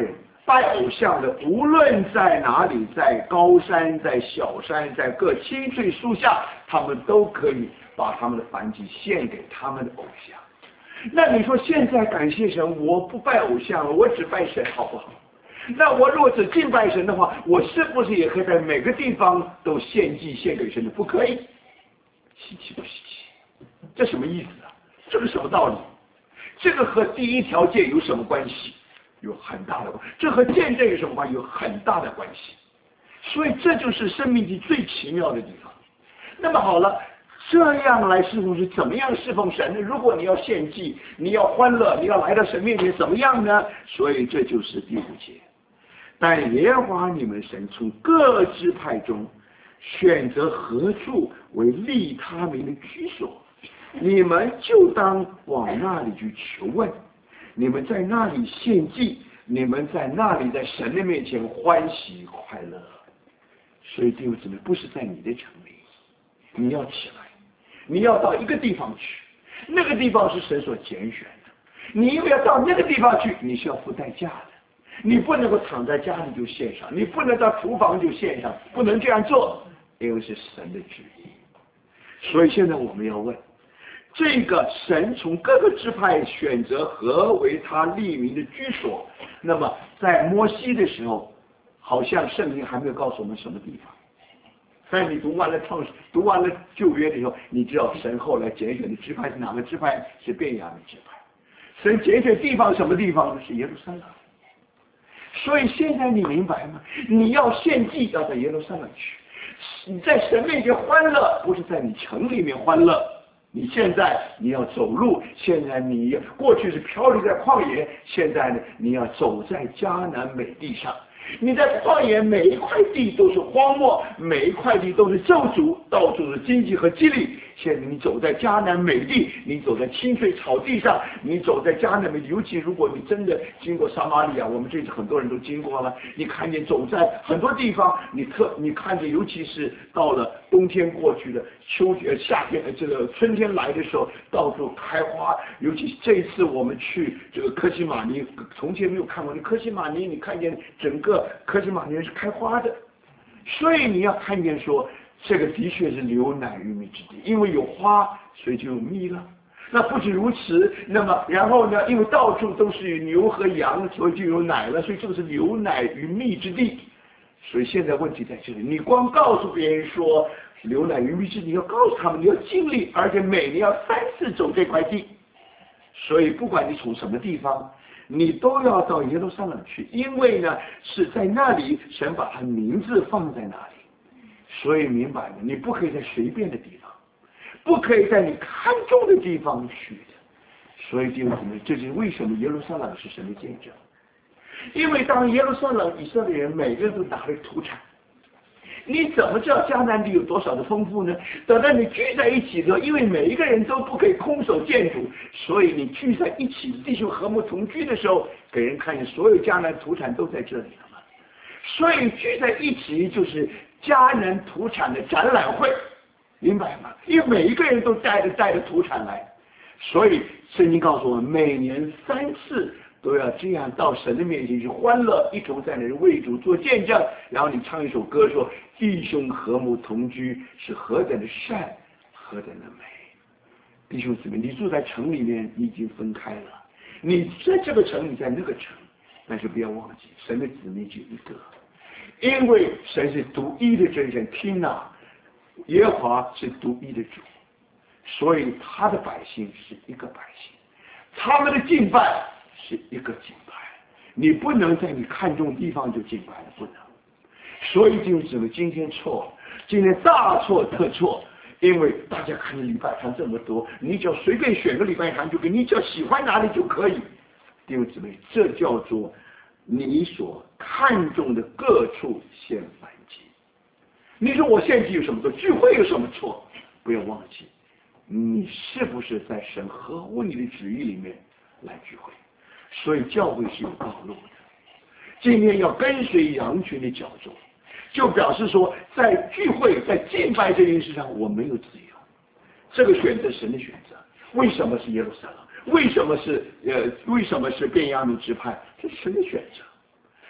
拜偶像的，无论在哪里，在高山，在小山，在各青翠树下，他们都可以把他们的燔祭献给他们的偶像。那你说现在感谢神，我不拜偶像了，我只拜神，好不好？那我如果只敬拜神的话，我是不是也可以在每个地方都献祭献给神的？不可以，稀奇不稀奇？这什么意思啊？这个什么道理？这个和第一条诫有什么关系？有很大的关系。这和见证有什么关系？有很大的关系。所以这就是生命记最奇妙的地方。那么好了，这样来侍奉是怎么样侍奉神呢？如果你要献祭，你要欢乐，你要来到神面前，怎么样呢？所以这就是第5节。但耶和华你们神从各支派中选择何处为利他名的居所，你们就当往那里去求问。你们在那里献祭，你们在那里在神的面前欢喜快乐。所以弟兄姊妹，不是在你的城里，你要起来，你要到一个地方去，那个地方是神所拣选的。你因为要到那个地方去，你是要付代价的。你不能够躺在家里就献上，你不能到厨房就献上，不能这样做，因为是神的旨意。所以现在我们要问，这个神从各个支派选择何为他立名的居所，那么在摩西的时候，好像圣经还没有告诉我们什么地方。但你读完了旧约的时候，你知道神后来拣选的支派是哪个支派？是便雅悯支派。神拣选地方什么地方呢？是耶路撒冷。所以现在你明白吗？你要献祭要在耶路撒冷去，你在神面前欢乐，不是在你城里面欢乐。你现在你要走路，现在你过去是漂流在旷野，现在呢你要走在迦南美地上。你在旷野每一块地都是荒漠，每一块地都是咒诅，到处是荆棘和蒺藜。现在你走在迦南美地，你走在青翠草地上，你走在迦南美地，尤其如果你真的经过撒玛利亚，我们这次很多人都经过了，你看见走在很多地方，你看见，尤其是到了冬天过去的夏天这个春天来的时候，到处开花。尤其这一次我们去这个科西玛尼，从前没有看过的科西玛尼，你看见整个科西玛尼是开花的。所以你要看见说，这个的确是流奶与蜜之地，因为有花，所以就有蜜了。那不止如此，那么然后呢，因为到处都是牛和羊，所以就有奶了，所以这个是流奶与蜜之地。所以现在问题在这里，你光告诉别人说流奶与蜜之地，你要告诉他们，你要尽力，而且每年要3次走这块地。所以不管你从什么地方，你都要到耶路撒冷去，因为呢是在那里神把他名字放在那里。所以明白了，你不可以在随便的地方，不可以在你看重的地方去的。所以弟兄姊妹，这就是为什么耶路撒冷是神的见证。因为当耶路撒冷以色列人每个人都拿了土产，你怎么知道迦南地有多少的丰富呢？等到你聚在一起的时候，因为每一个人都不可以空手见主，所以你聚在一起，弟兄和睦同居的时候，给人看见所有迦南土产都在这里了嘛。所以聚在一起就是迦南土产的展览会，明白吗？因为每一个人都带着土产来，所以圣经告诉我们，每年3次都要这样到神的面前去欢乐，一同在那里为主做见证。然后你唱一首歌说，弟兄和睦同居是何等的善，何等的美。弟兄姊妹，你住在城里面，你已经分开了，你在这个城，你在那个城，但是不要忘记神的子民就一个，因为神是独一的真神，听啊，耶和华是独一的主，所以他的百姓是一个百姓，他们的敬拜是一个敬拜。你不能在你看中地方就敬拜了，不能。所以就是什么？今天错，今天大错特错，因为大家看礼拜堂这么多，你只要随便选个礼拜堂就可以，你只要喜欢哪里就可以。弟兄姊妹，这叫做你所看重的各处献燔祭。你说我献祭有什么错？聚会有什么错？不要忘记，你是不是在神合乎你的旨意里面来聚会？所以教会是有道路的。今天要跟随羊群的脚踪，就表示说，在聚会、在敬拜这件事上，我没有自由。这个选择神的选择。为什么是耶路撒冷？为什么是便雅悯支派？这是神的选择。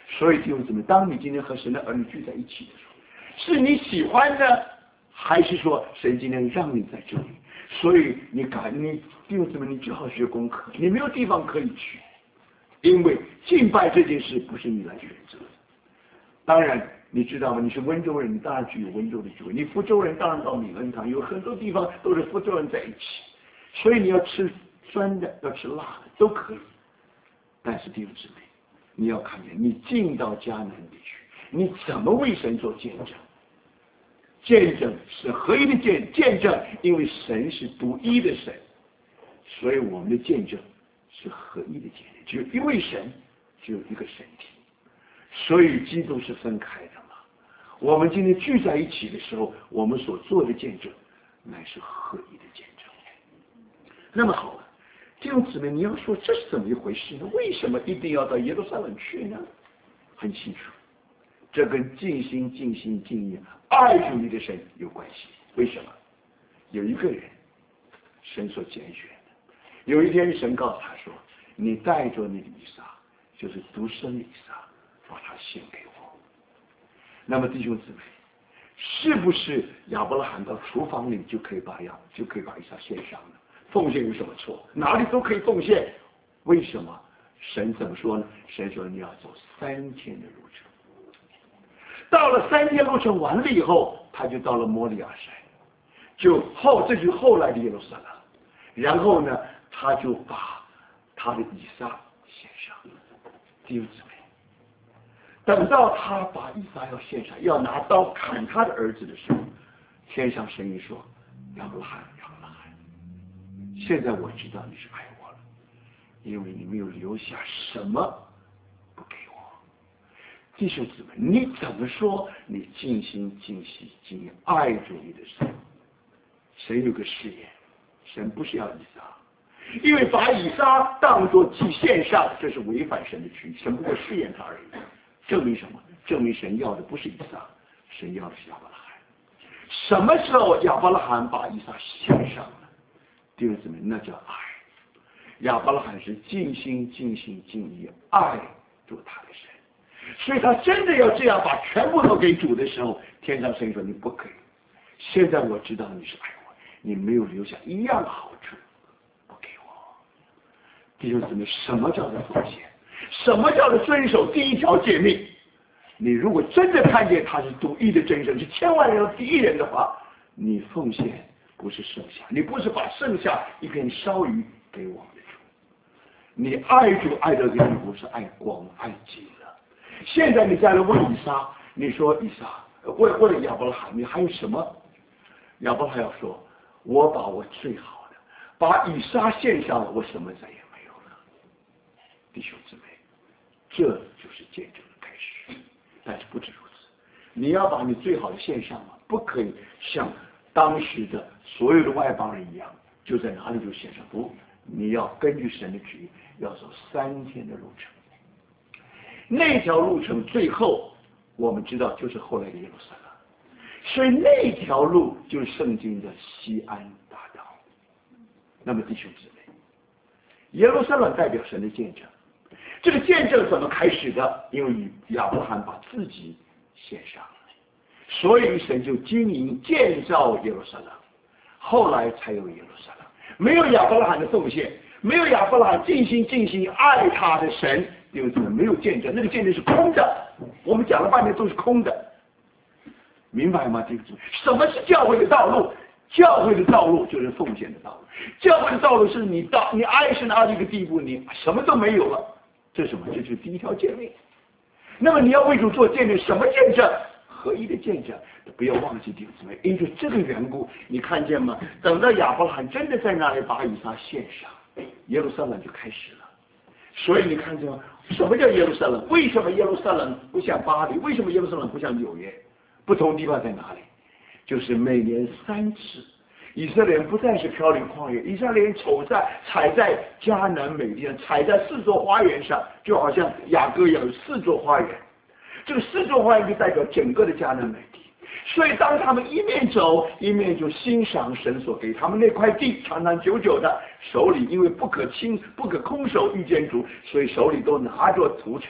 所以弟兄姊妹，当你今天和神的儿女聚在一起的时候，是你喜欢的，还是说神今天让你在这里？所以你弟兄姊妹，你最好学功课，你没有地方可以去，因为敬拜这件事不是你来选择的。当然你知道吗？你是温州人，你当然具有温州的聚会；你福州人当然到闽恩堂，有很多地方都是福州人在一起，所以你要吃酸的，要吃辣的都可以。但是弟兄姊妹，你要看见你进到迦南地区，你怎么为神做见证？见证是合一的见证，因为神是独一的神，所以我们的见证是合一的见证，只有一位神，只有一个身体，所以基督是分开的嘛。我们今天聚在一起的时候，我们所做的见证乃是合一的见证。那么好了，弟兄姊妹，你要说这是怎么一回事呢？为什么一定要到耶路撒冷去呢？很清楚，这跟尽心尽心尽意爱主你的神有关系。为什么？有一个人神所拣选的，有一天神告诉他说，你带着那个以撒，就是独生的以撒，把他献给我。那么弟兄姊妹，是不是亚伯拉罕到厨房里就可以把以撒献上呢？奉献有什么错？哪里都可以奉献。为什么？神怎么说呢？神说你要走3天的路程。到了3天路程完了以后，他就到了摩利亚山，这就是后来的耶路撒冷。然后呢，他就把他的以撒献上。弟兄姊妹，等到他把以撒要献上，要拿刀砍他的儿子的时候，天上声音说：亚伯拉罕，亚伯拉罕，现在我知道你是爱我了，因为你没有留下什么不给我。弟兄姊妹，你怎么说你尽心尽心尽意爱着你的神？神有个誓言，神不是要以撒，因为把以撒当作祭献上，这是违反神的旨意。神不过试验他而已。证明什么？证明神要的不是以撒，神要的是亚伯拉罕。什么时候亚伯拉罕把以撒献上了？弟兄姊妹，那叫爱。亚伯拉罕是尽心尽心尽意爱主他的神，所以他真的要这样把全部都给主的时候，天上神说你不可以。现在我知道你是爱我，你没有留下一样好处不给我。弟兄姊妹，什么叫做奉献？什么叫做遵守第一条诫命？你如果真的看见他是独一的真神，是千万人的第一人的话，你奉献不是剩下，你不是把剩下一片烧鱼给我们的主，你爱主爱的地步是爱光爱极了。现在你再来问以撒，你说以撒问了亚伯拉罕，你还有什么？亚伯拉罕要说，我把我最好的把以撒献上了，我什么再也没有了。弟兄姊妹，这就是见证的开始。但是不止如此，你要把你最好的献上嘛，不可以像当时的所有的外邦人一样，就在哪里就献上。不，你要根据神的旨意，要走3天的路程。那条路程最后我们知道就是后来的耶路撒冷，所以那条路就是圣经的西安大道。那么弟兄姊妹，耶路撒冷代表神的见证。这个见证怎么开始的？因为亚伯拉罕把自己献上了，所以神就经营建造耶路撒冷，后来才有耶路撒冷。没有亚伯拉罕的奉献，没有亚伯拉罕尽心爱他的神，因为没有见证，那个见证是空的。我们讲了半天都是空的，明白吗？弟兄，什么是教会的道路？教会的道路就是奉献的道路。教会的道路是你爱神到一个地步，你什么都没有了。这是什么？这就是第一条诫命。那么你要为主做见证，什么见证？合一的见证。不要忘记弟兄姊妹，因为这个缘故，你看见吗？等到亚伯拉罕真的在那里把以撒献上，耶路撒冷就开始了。所以你看见吗？什么叫耶路撒冷？为什么耶路撒冷不像巴黎？为什么耶路撒冷不像纽约？不同地方在哪里？就是每年3次。以色列人不再是飘零旷野，以色列人踩在迦南美地上，踩在4座花园上，就好像雅各有4座花园。这个4座花园就代表整个的迦南美地。所以当他们一面走一面就欣赏神所给他们那块地，长长久久的，手里因为不可空手遇见主，所以手里都拿着土产。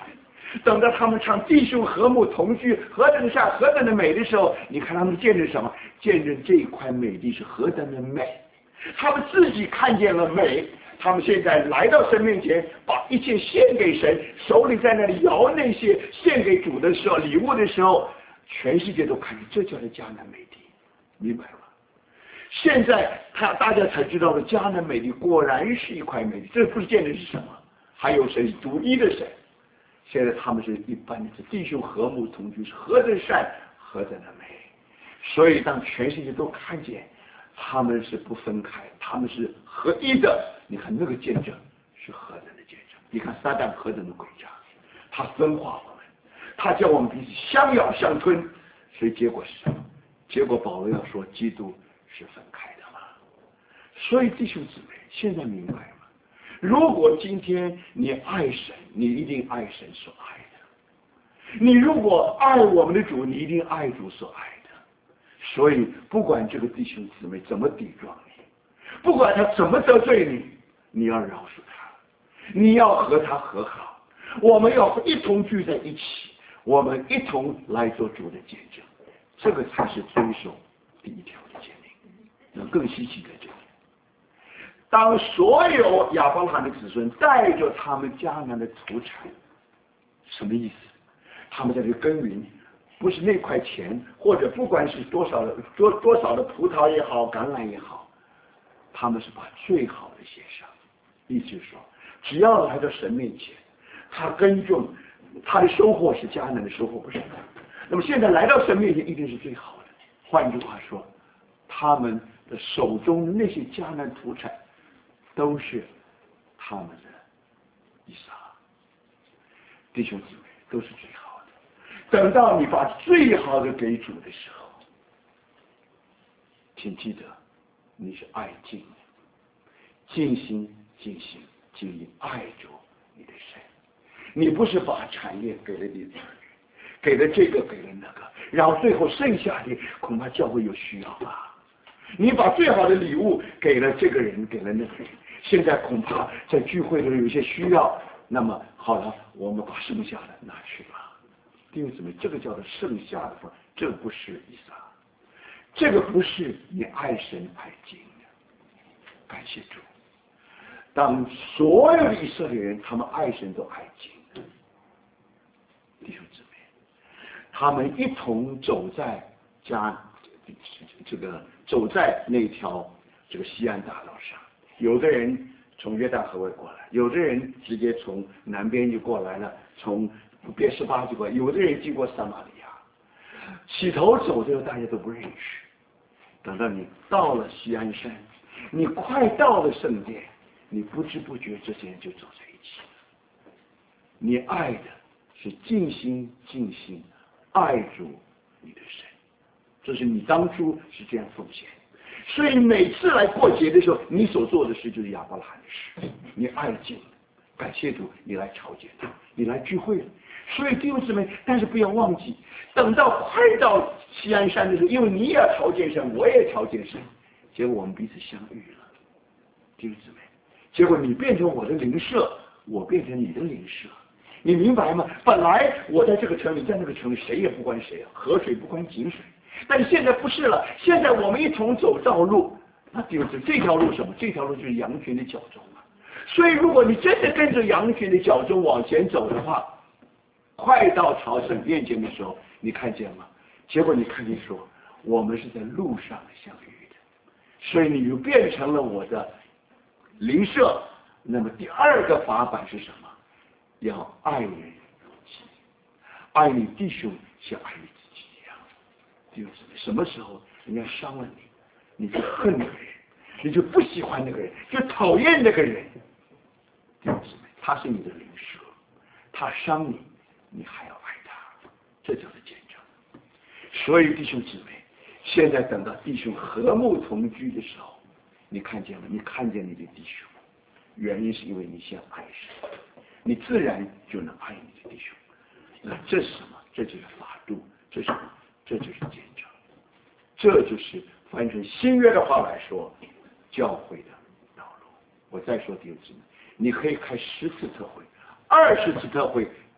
等到他们唱弟兄和睦同居，何等的善，何等的美的时候，你看他们见证什么？见证这一块美地是何等的美。他们自己看见了美，他们现在来到神面前，把一切献给神，手里在那里摇那些献给主的时候，礼物的时候，全世界都看见，这叫做迦南美地，明白吗？现在大家才知道了，迦南美地果然是一块美地。这不是见的是什么？还有神独一的神。现在他们是一般的弟兄和睦同居，是何等善，何等的美。所以当全世界都看见他们是不分开，他们是合一的，你看那个见证是何等的见证。你看撒旦何等的诡诈，他分化我们，他叫我们彼此相咬相吞，所以结果是什么？结果保罗要说基督是分开的嘛。所以弟兄姊妹，现在明白吗？如果今天你爱神，你一定爱神所爱的；你如果爱我们的主，你一定爱主所爱的。所以不管这个弟兄姊妹怎么抵撞你，不管他怎么得罪你，你要饶恕他，你要和他和好，我们要一同聚在一起，我们一同来做主的见证，这个才是遵守第一条的诫命。那更稀奇在这里，当所有亚伯拉罕的子孙带着他们迦南的土产，什么意思？他们在这耕耘，不是那块钱，或者不管是多少的葡萄也好，橄榄也好，他们是把最好的献上。意思是说，只要来到神面前，他耕种，他的收获是迦南的收获，不是的。那么现在来到神面前，一定是最好的。换句话说，他们的手中的那些迦南土产，都是他们的以撒。弟兄姊妹，都是最好的。等到你把最好的给主的时候，请记得你是爱敬的，尽心尽心尽力爱着你的神。你不是把产业给了你的儿女，给了这个给了那个，然后最后剩下的恐怕教会有需要吧。你把最好的礼物给了这个人，给了那个人，现在恐怕在聚会中有一些需要，那么好了，我们把剩下的拿去吧。弟兄姊妹，这个叫做剩下的话，这不是以撒，这个不是你爱神爱敬的。感谢主，当所有的以色列人他们爱神都爱敬的，弟兄姊妹，他们一同走在走在那条这个西安大道上，有的人从约旦河外过来，有的人直接从南边就过来了，从别是巴就过来，有的人经过撒玛利亚，起头走的大家都不认识。等到你到了西安山，你快到了圣殿，你不知不觉这些人就走在一起了。你爱的是尽心尽心爱主你的神，这是你当初是这样奉献。所以每次来过节的时候，你所做的事就是亚伯拉罕的事。你爱敬，感谢主，你来朝见他，你来聚会了。所以弟兄姊妹，但是不要忘记，等到快到西安山的时候，因为你也要朝见神，我也朝见神，结果我们彼此相遇了，弟兄姊妹。结果你变成我的邻舍，我变成你的邻舍，你明白吗？本来我在这个城里，在那个城里，谁也不关谁啊，河水不关井水。但现在不是了，现在我们一同走道路，那就是这条路什么？这条路就是羊群的脚踪啊。所以如果你真的跟着羊群的脚踪往前走的话，快到朝圣面前的时候，你看见吗？结果你看见说，我们是在路上相遇的，所以你就变成了我的邻舍。那么第二个法版是什么？要爱人如己，爱你弟兄像爱你自己一样。就是什么时候人家伤了你，你就恨那个人，你就不喜欢那个人，就讨厌那个人。弟兄姊妹，他是你的邻舍，他伤你，你还要爱他，这就是见证。所以弟兄姊妹，现在等到弟兄和睦同居的时候，你看见了，你看见你的弟兄，原因是因为你先爱神，你自然就能爱你的弟兄。那这是什么？这就是法度，这就是见证，这就是翻成新约的话来说，教会的道路。我再说弟兄姊妹，你可以开10次特会、20次特会，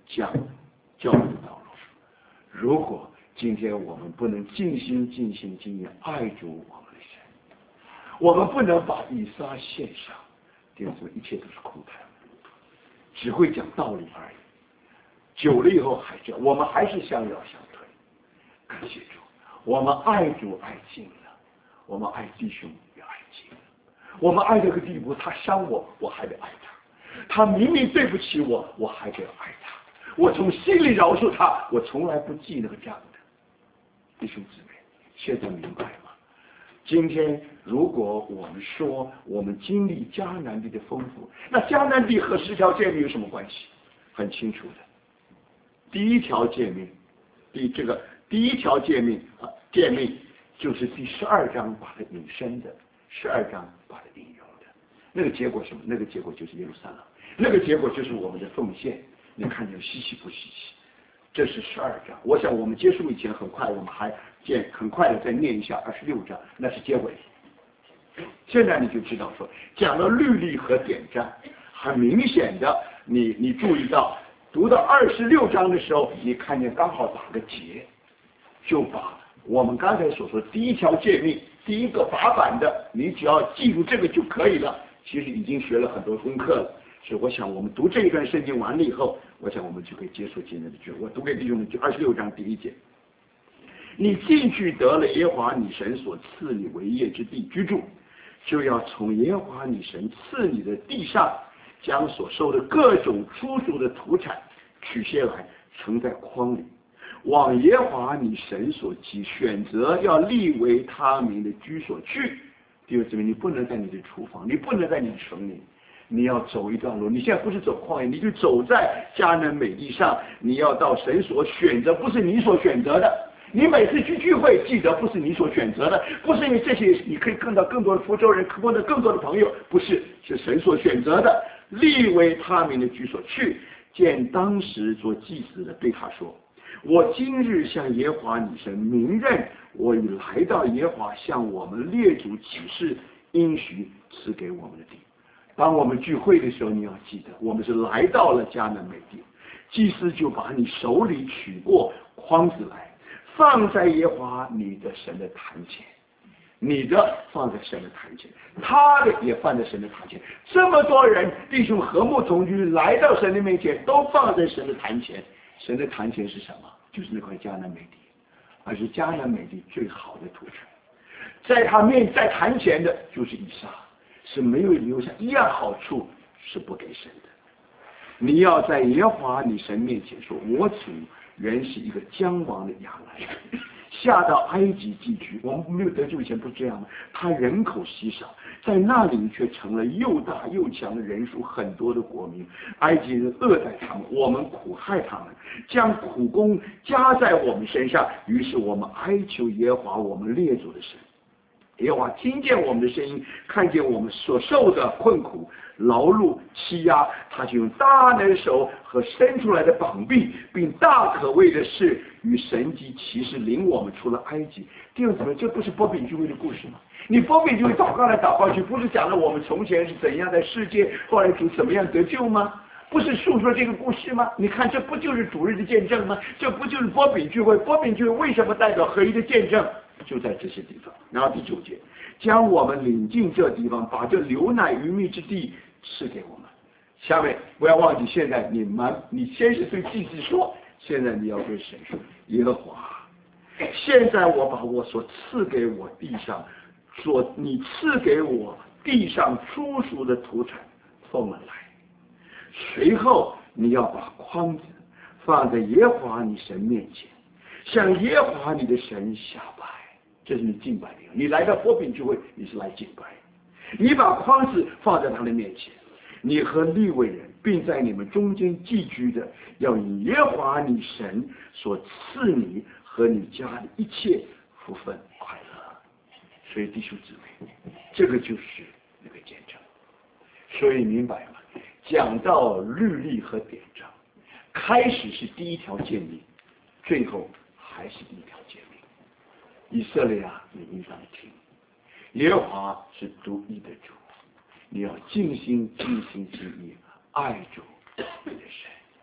讲教育的道路。如果今天我们不能尽心尽心尽力爱主我们的神，我们不能把以撒献上，弟兄姊妹，一切都是空谈，只会讲道理而已。久了以后还这样，我们还是相要相推。感谢主，我们爱主爱尽了，我们爱弟兄也爱尽了。我们爱这个地步，他伤我，我还得爱他；他明明对不起我，我还得爱他。我从心里饶恕他，我从来不记那个账的。弟兄姊妹，现在明白吗？今天如果我们说我们经历迦南地的丰富，那迦南地和10条诫命有什么关系？很清楚的。第一条诫命，第一条诫命就是第12章把它引申的，12章把它引用的。那个结果什么？那个结果就是耶路撒冷，那个结果就是我们的奉献。你看见稀奇不稀奇？这是12章。我想我们结束以前，很快我们还很快的再念一下26章，那是结尾。现在你就知道说，讲了律例和典章，很明显的，你注意到。读到26章的时候，你看见刚好打个结，就把我们刚才所说第一条诫命，第一个法版的，你只要记住这个就可以了。其实已经学了很多功课了，所以我想我们读这一段圣经完了以后，我想我们就可以接受今天的句。我读给弟兄们就26章第1节：你进去得了耶和华你神所赐你为业之地居住，就要从耶和华你神赐你的地上，将所收的各种出熟的土产取些来，盛在筐里，往耶和华你神所选择要立为他名的居所去。弟兄姊妹，你不能在你的厨房，你不能在你的城里，你要走一段路。你现在不是走旷野，你就走在迦南美地上，你要到神所选择，不是你所选择的。你每次去聚会，记得不是你所选择的，不是因为这些你可以看到更多的福州人，碰到更多的朋友，不是，是神所选择的，立为他名的居所去。见当时做祭司的对他说：我今日向耶和华你神明认，我已来到耶和华向我们列祖起誓应许赐给我们的地。当我们聚会的时候，你要记得，我们是来到了迦南美地，祭司就把你手里取过筐子来，放在耶和华你的神的坛前，你的放在神的坛前，他的也放在神的坛前。这么多人弟兄和睦同居，来到神的面前，都放在神的坛前。神的坛前是什么？就是那块迦南美地，而是迦南美地最好的土产。在坛前的就是以撒，是没有留下一样好处是不给神的。你要在耶和华你神面前说：我主原是一个将亡的亚兰人，下到埃及寄居。我们没有得救以前不是这样吗？他人口稀少，在那里却成了又大又强的人数很多的国民。埃及人恶待他们，我们苦害他们，将苦工加在我们身上。于是我们哀求耶和华我们列祖的神。耶和华听见我们的声音，看见我们所受的困苦、劳碌、欺压，他就用大能手和伸出来的膀臂，并大可畏的事与神迹奇事领我们出了埃及。弟兄姊妹，这不是波比聚会的故事吗？你波比聚会祷告来祷告去，不是讲了我们从前是怎样在世界，后来主怎么样得救吗？不是述说这个故事吗？你看，这不就是主日的见证吗？这不就是波比聚会？波比聚会为什么代表合一的见证？就在这些地方。然后第9节，将我们领进这地方，把这流奶与蜜之地赐给我们。下面不要忘记，现在你先是对祭司说，现在你要对神说：耶和华，现在我把我所赐给我地上，你赐给我地上出熟的土产奉了来。随后你要把筐子放在耶和华你神面前，向耶和华你的神下拜。这是你敬拜的。你来到波比聚会，你是来敬拜。你把筐子放在他的面前，你和利未人并在你们中间寄居的，要以耶和华你神所赐你和你家的一切福分快乐。所以弟兄姊妹，这个就是那个见证。所以明白吗？讲到律例和典章，开始是第一条诫命，最后还是第一条诫命。以色列啊，你应当听，耶和华是独一的主，你要尽心尽心尽意爱主你的神。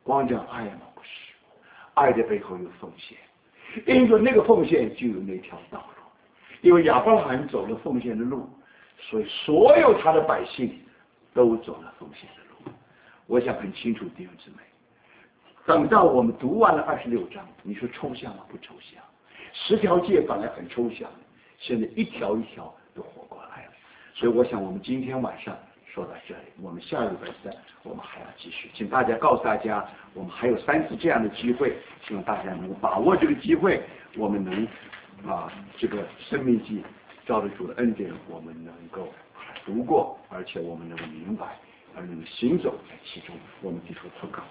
光讲爱吗？不是，爱的背后有奉献，因着那个奉献就有那条道路。因为亚伯拉罕走了奉献的路，所以所有他的百姓都走了奉献的路。我想很清楚，弟兄姊妹，等到我们读完了26章，你说抽象吗？不抽象。10条诫本来很抽象，现在一条一条都活过来了。所以我想我们今天晚上说到这里，我们下礼拜三我们还要继续，请大家告诉大家，我们还有3次这样的机会，希望大家能够把握这个机会，我们能这个生命记照着主的恩典，我们能够读过，而且我们能够明白，而能够行走在其中。我们提出祷告。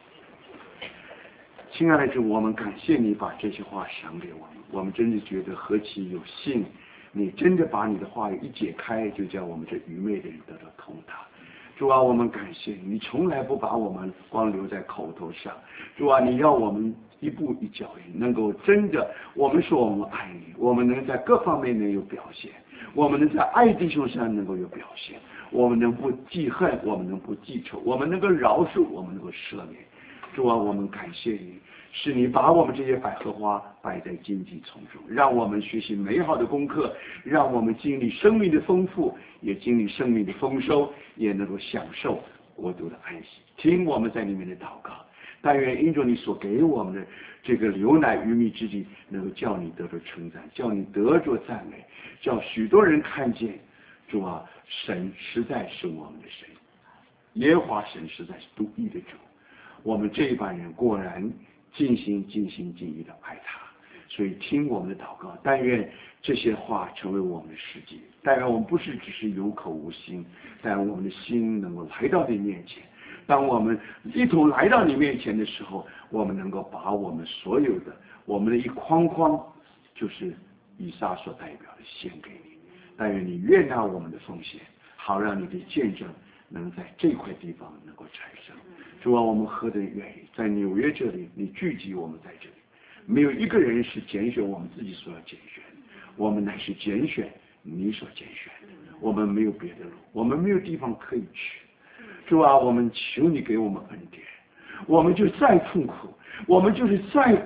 亲爱的主，我们感谢你把这些话赏给我们，我们真的觉得何其有幸，你真的把你的话语一解开，就叫我们这愚昧的人得到通达。主啊，我们感谢你，你从来不把我们光留在口头上。主啊，你要我们一步一脚印，能够真的，我们说我们爱你，我们能在各方面能有表现，我们能在爱弟兄上能够有表现，我们能不记恨，我们能不记仇，我们能够饶恕，我们能够赦免。主啊，我们感谢你，是你把我们这些百合花摆在荆棘丛中，让我们学习美好的功课，让我们经历生命的丰富，也经历生命的丰收，也能够享受国度的安息。听我们在里面的祷告，但愿因着你所给我们的这个流奶与蜜之地，能够叫你得着称赞，叫你得着赞美，叫许多人看见，主啊，神实在是我们的神，耶和华神实在是独一的主。我们这一班人果然尽心尽意的爱他，所以听我们的祷告，但愿这些话成为我们的实际，但愿我们不是只是有口无心，但我们的心能够来到你面前。当我们一同来到你面前的时候，我们能够把我们所有的，我们的一筐筐，就是以撒所代表的献给你。但愿你悦纳我们的奉献，好让你的见证能在这块地方能够产生。主啊，我们何等愿意在纽约这里，你聚集我们在这里，没有一个人是拣选我们自己所要拣选，我们乃是拣选你所拣选的，我们没有别的路，我们没有地方可以去。主啊，我们求你给我们恩典，我们就再痛苦，我们就是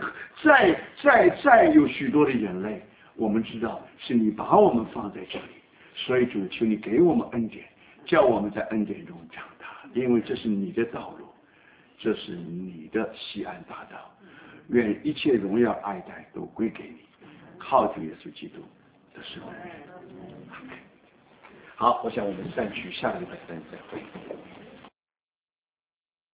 再有许多的眼泪，我们知道是你把我们放在这里，所以主，求你给我们恩典，叫我们在恩典中长大，因为这是你的道路，这是你的西安大道。愿一切荣耀爱戴都归给你，靠主耶稣基督的圣名。好，我想我们散去，下个礼拜三再会。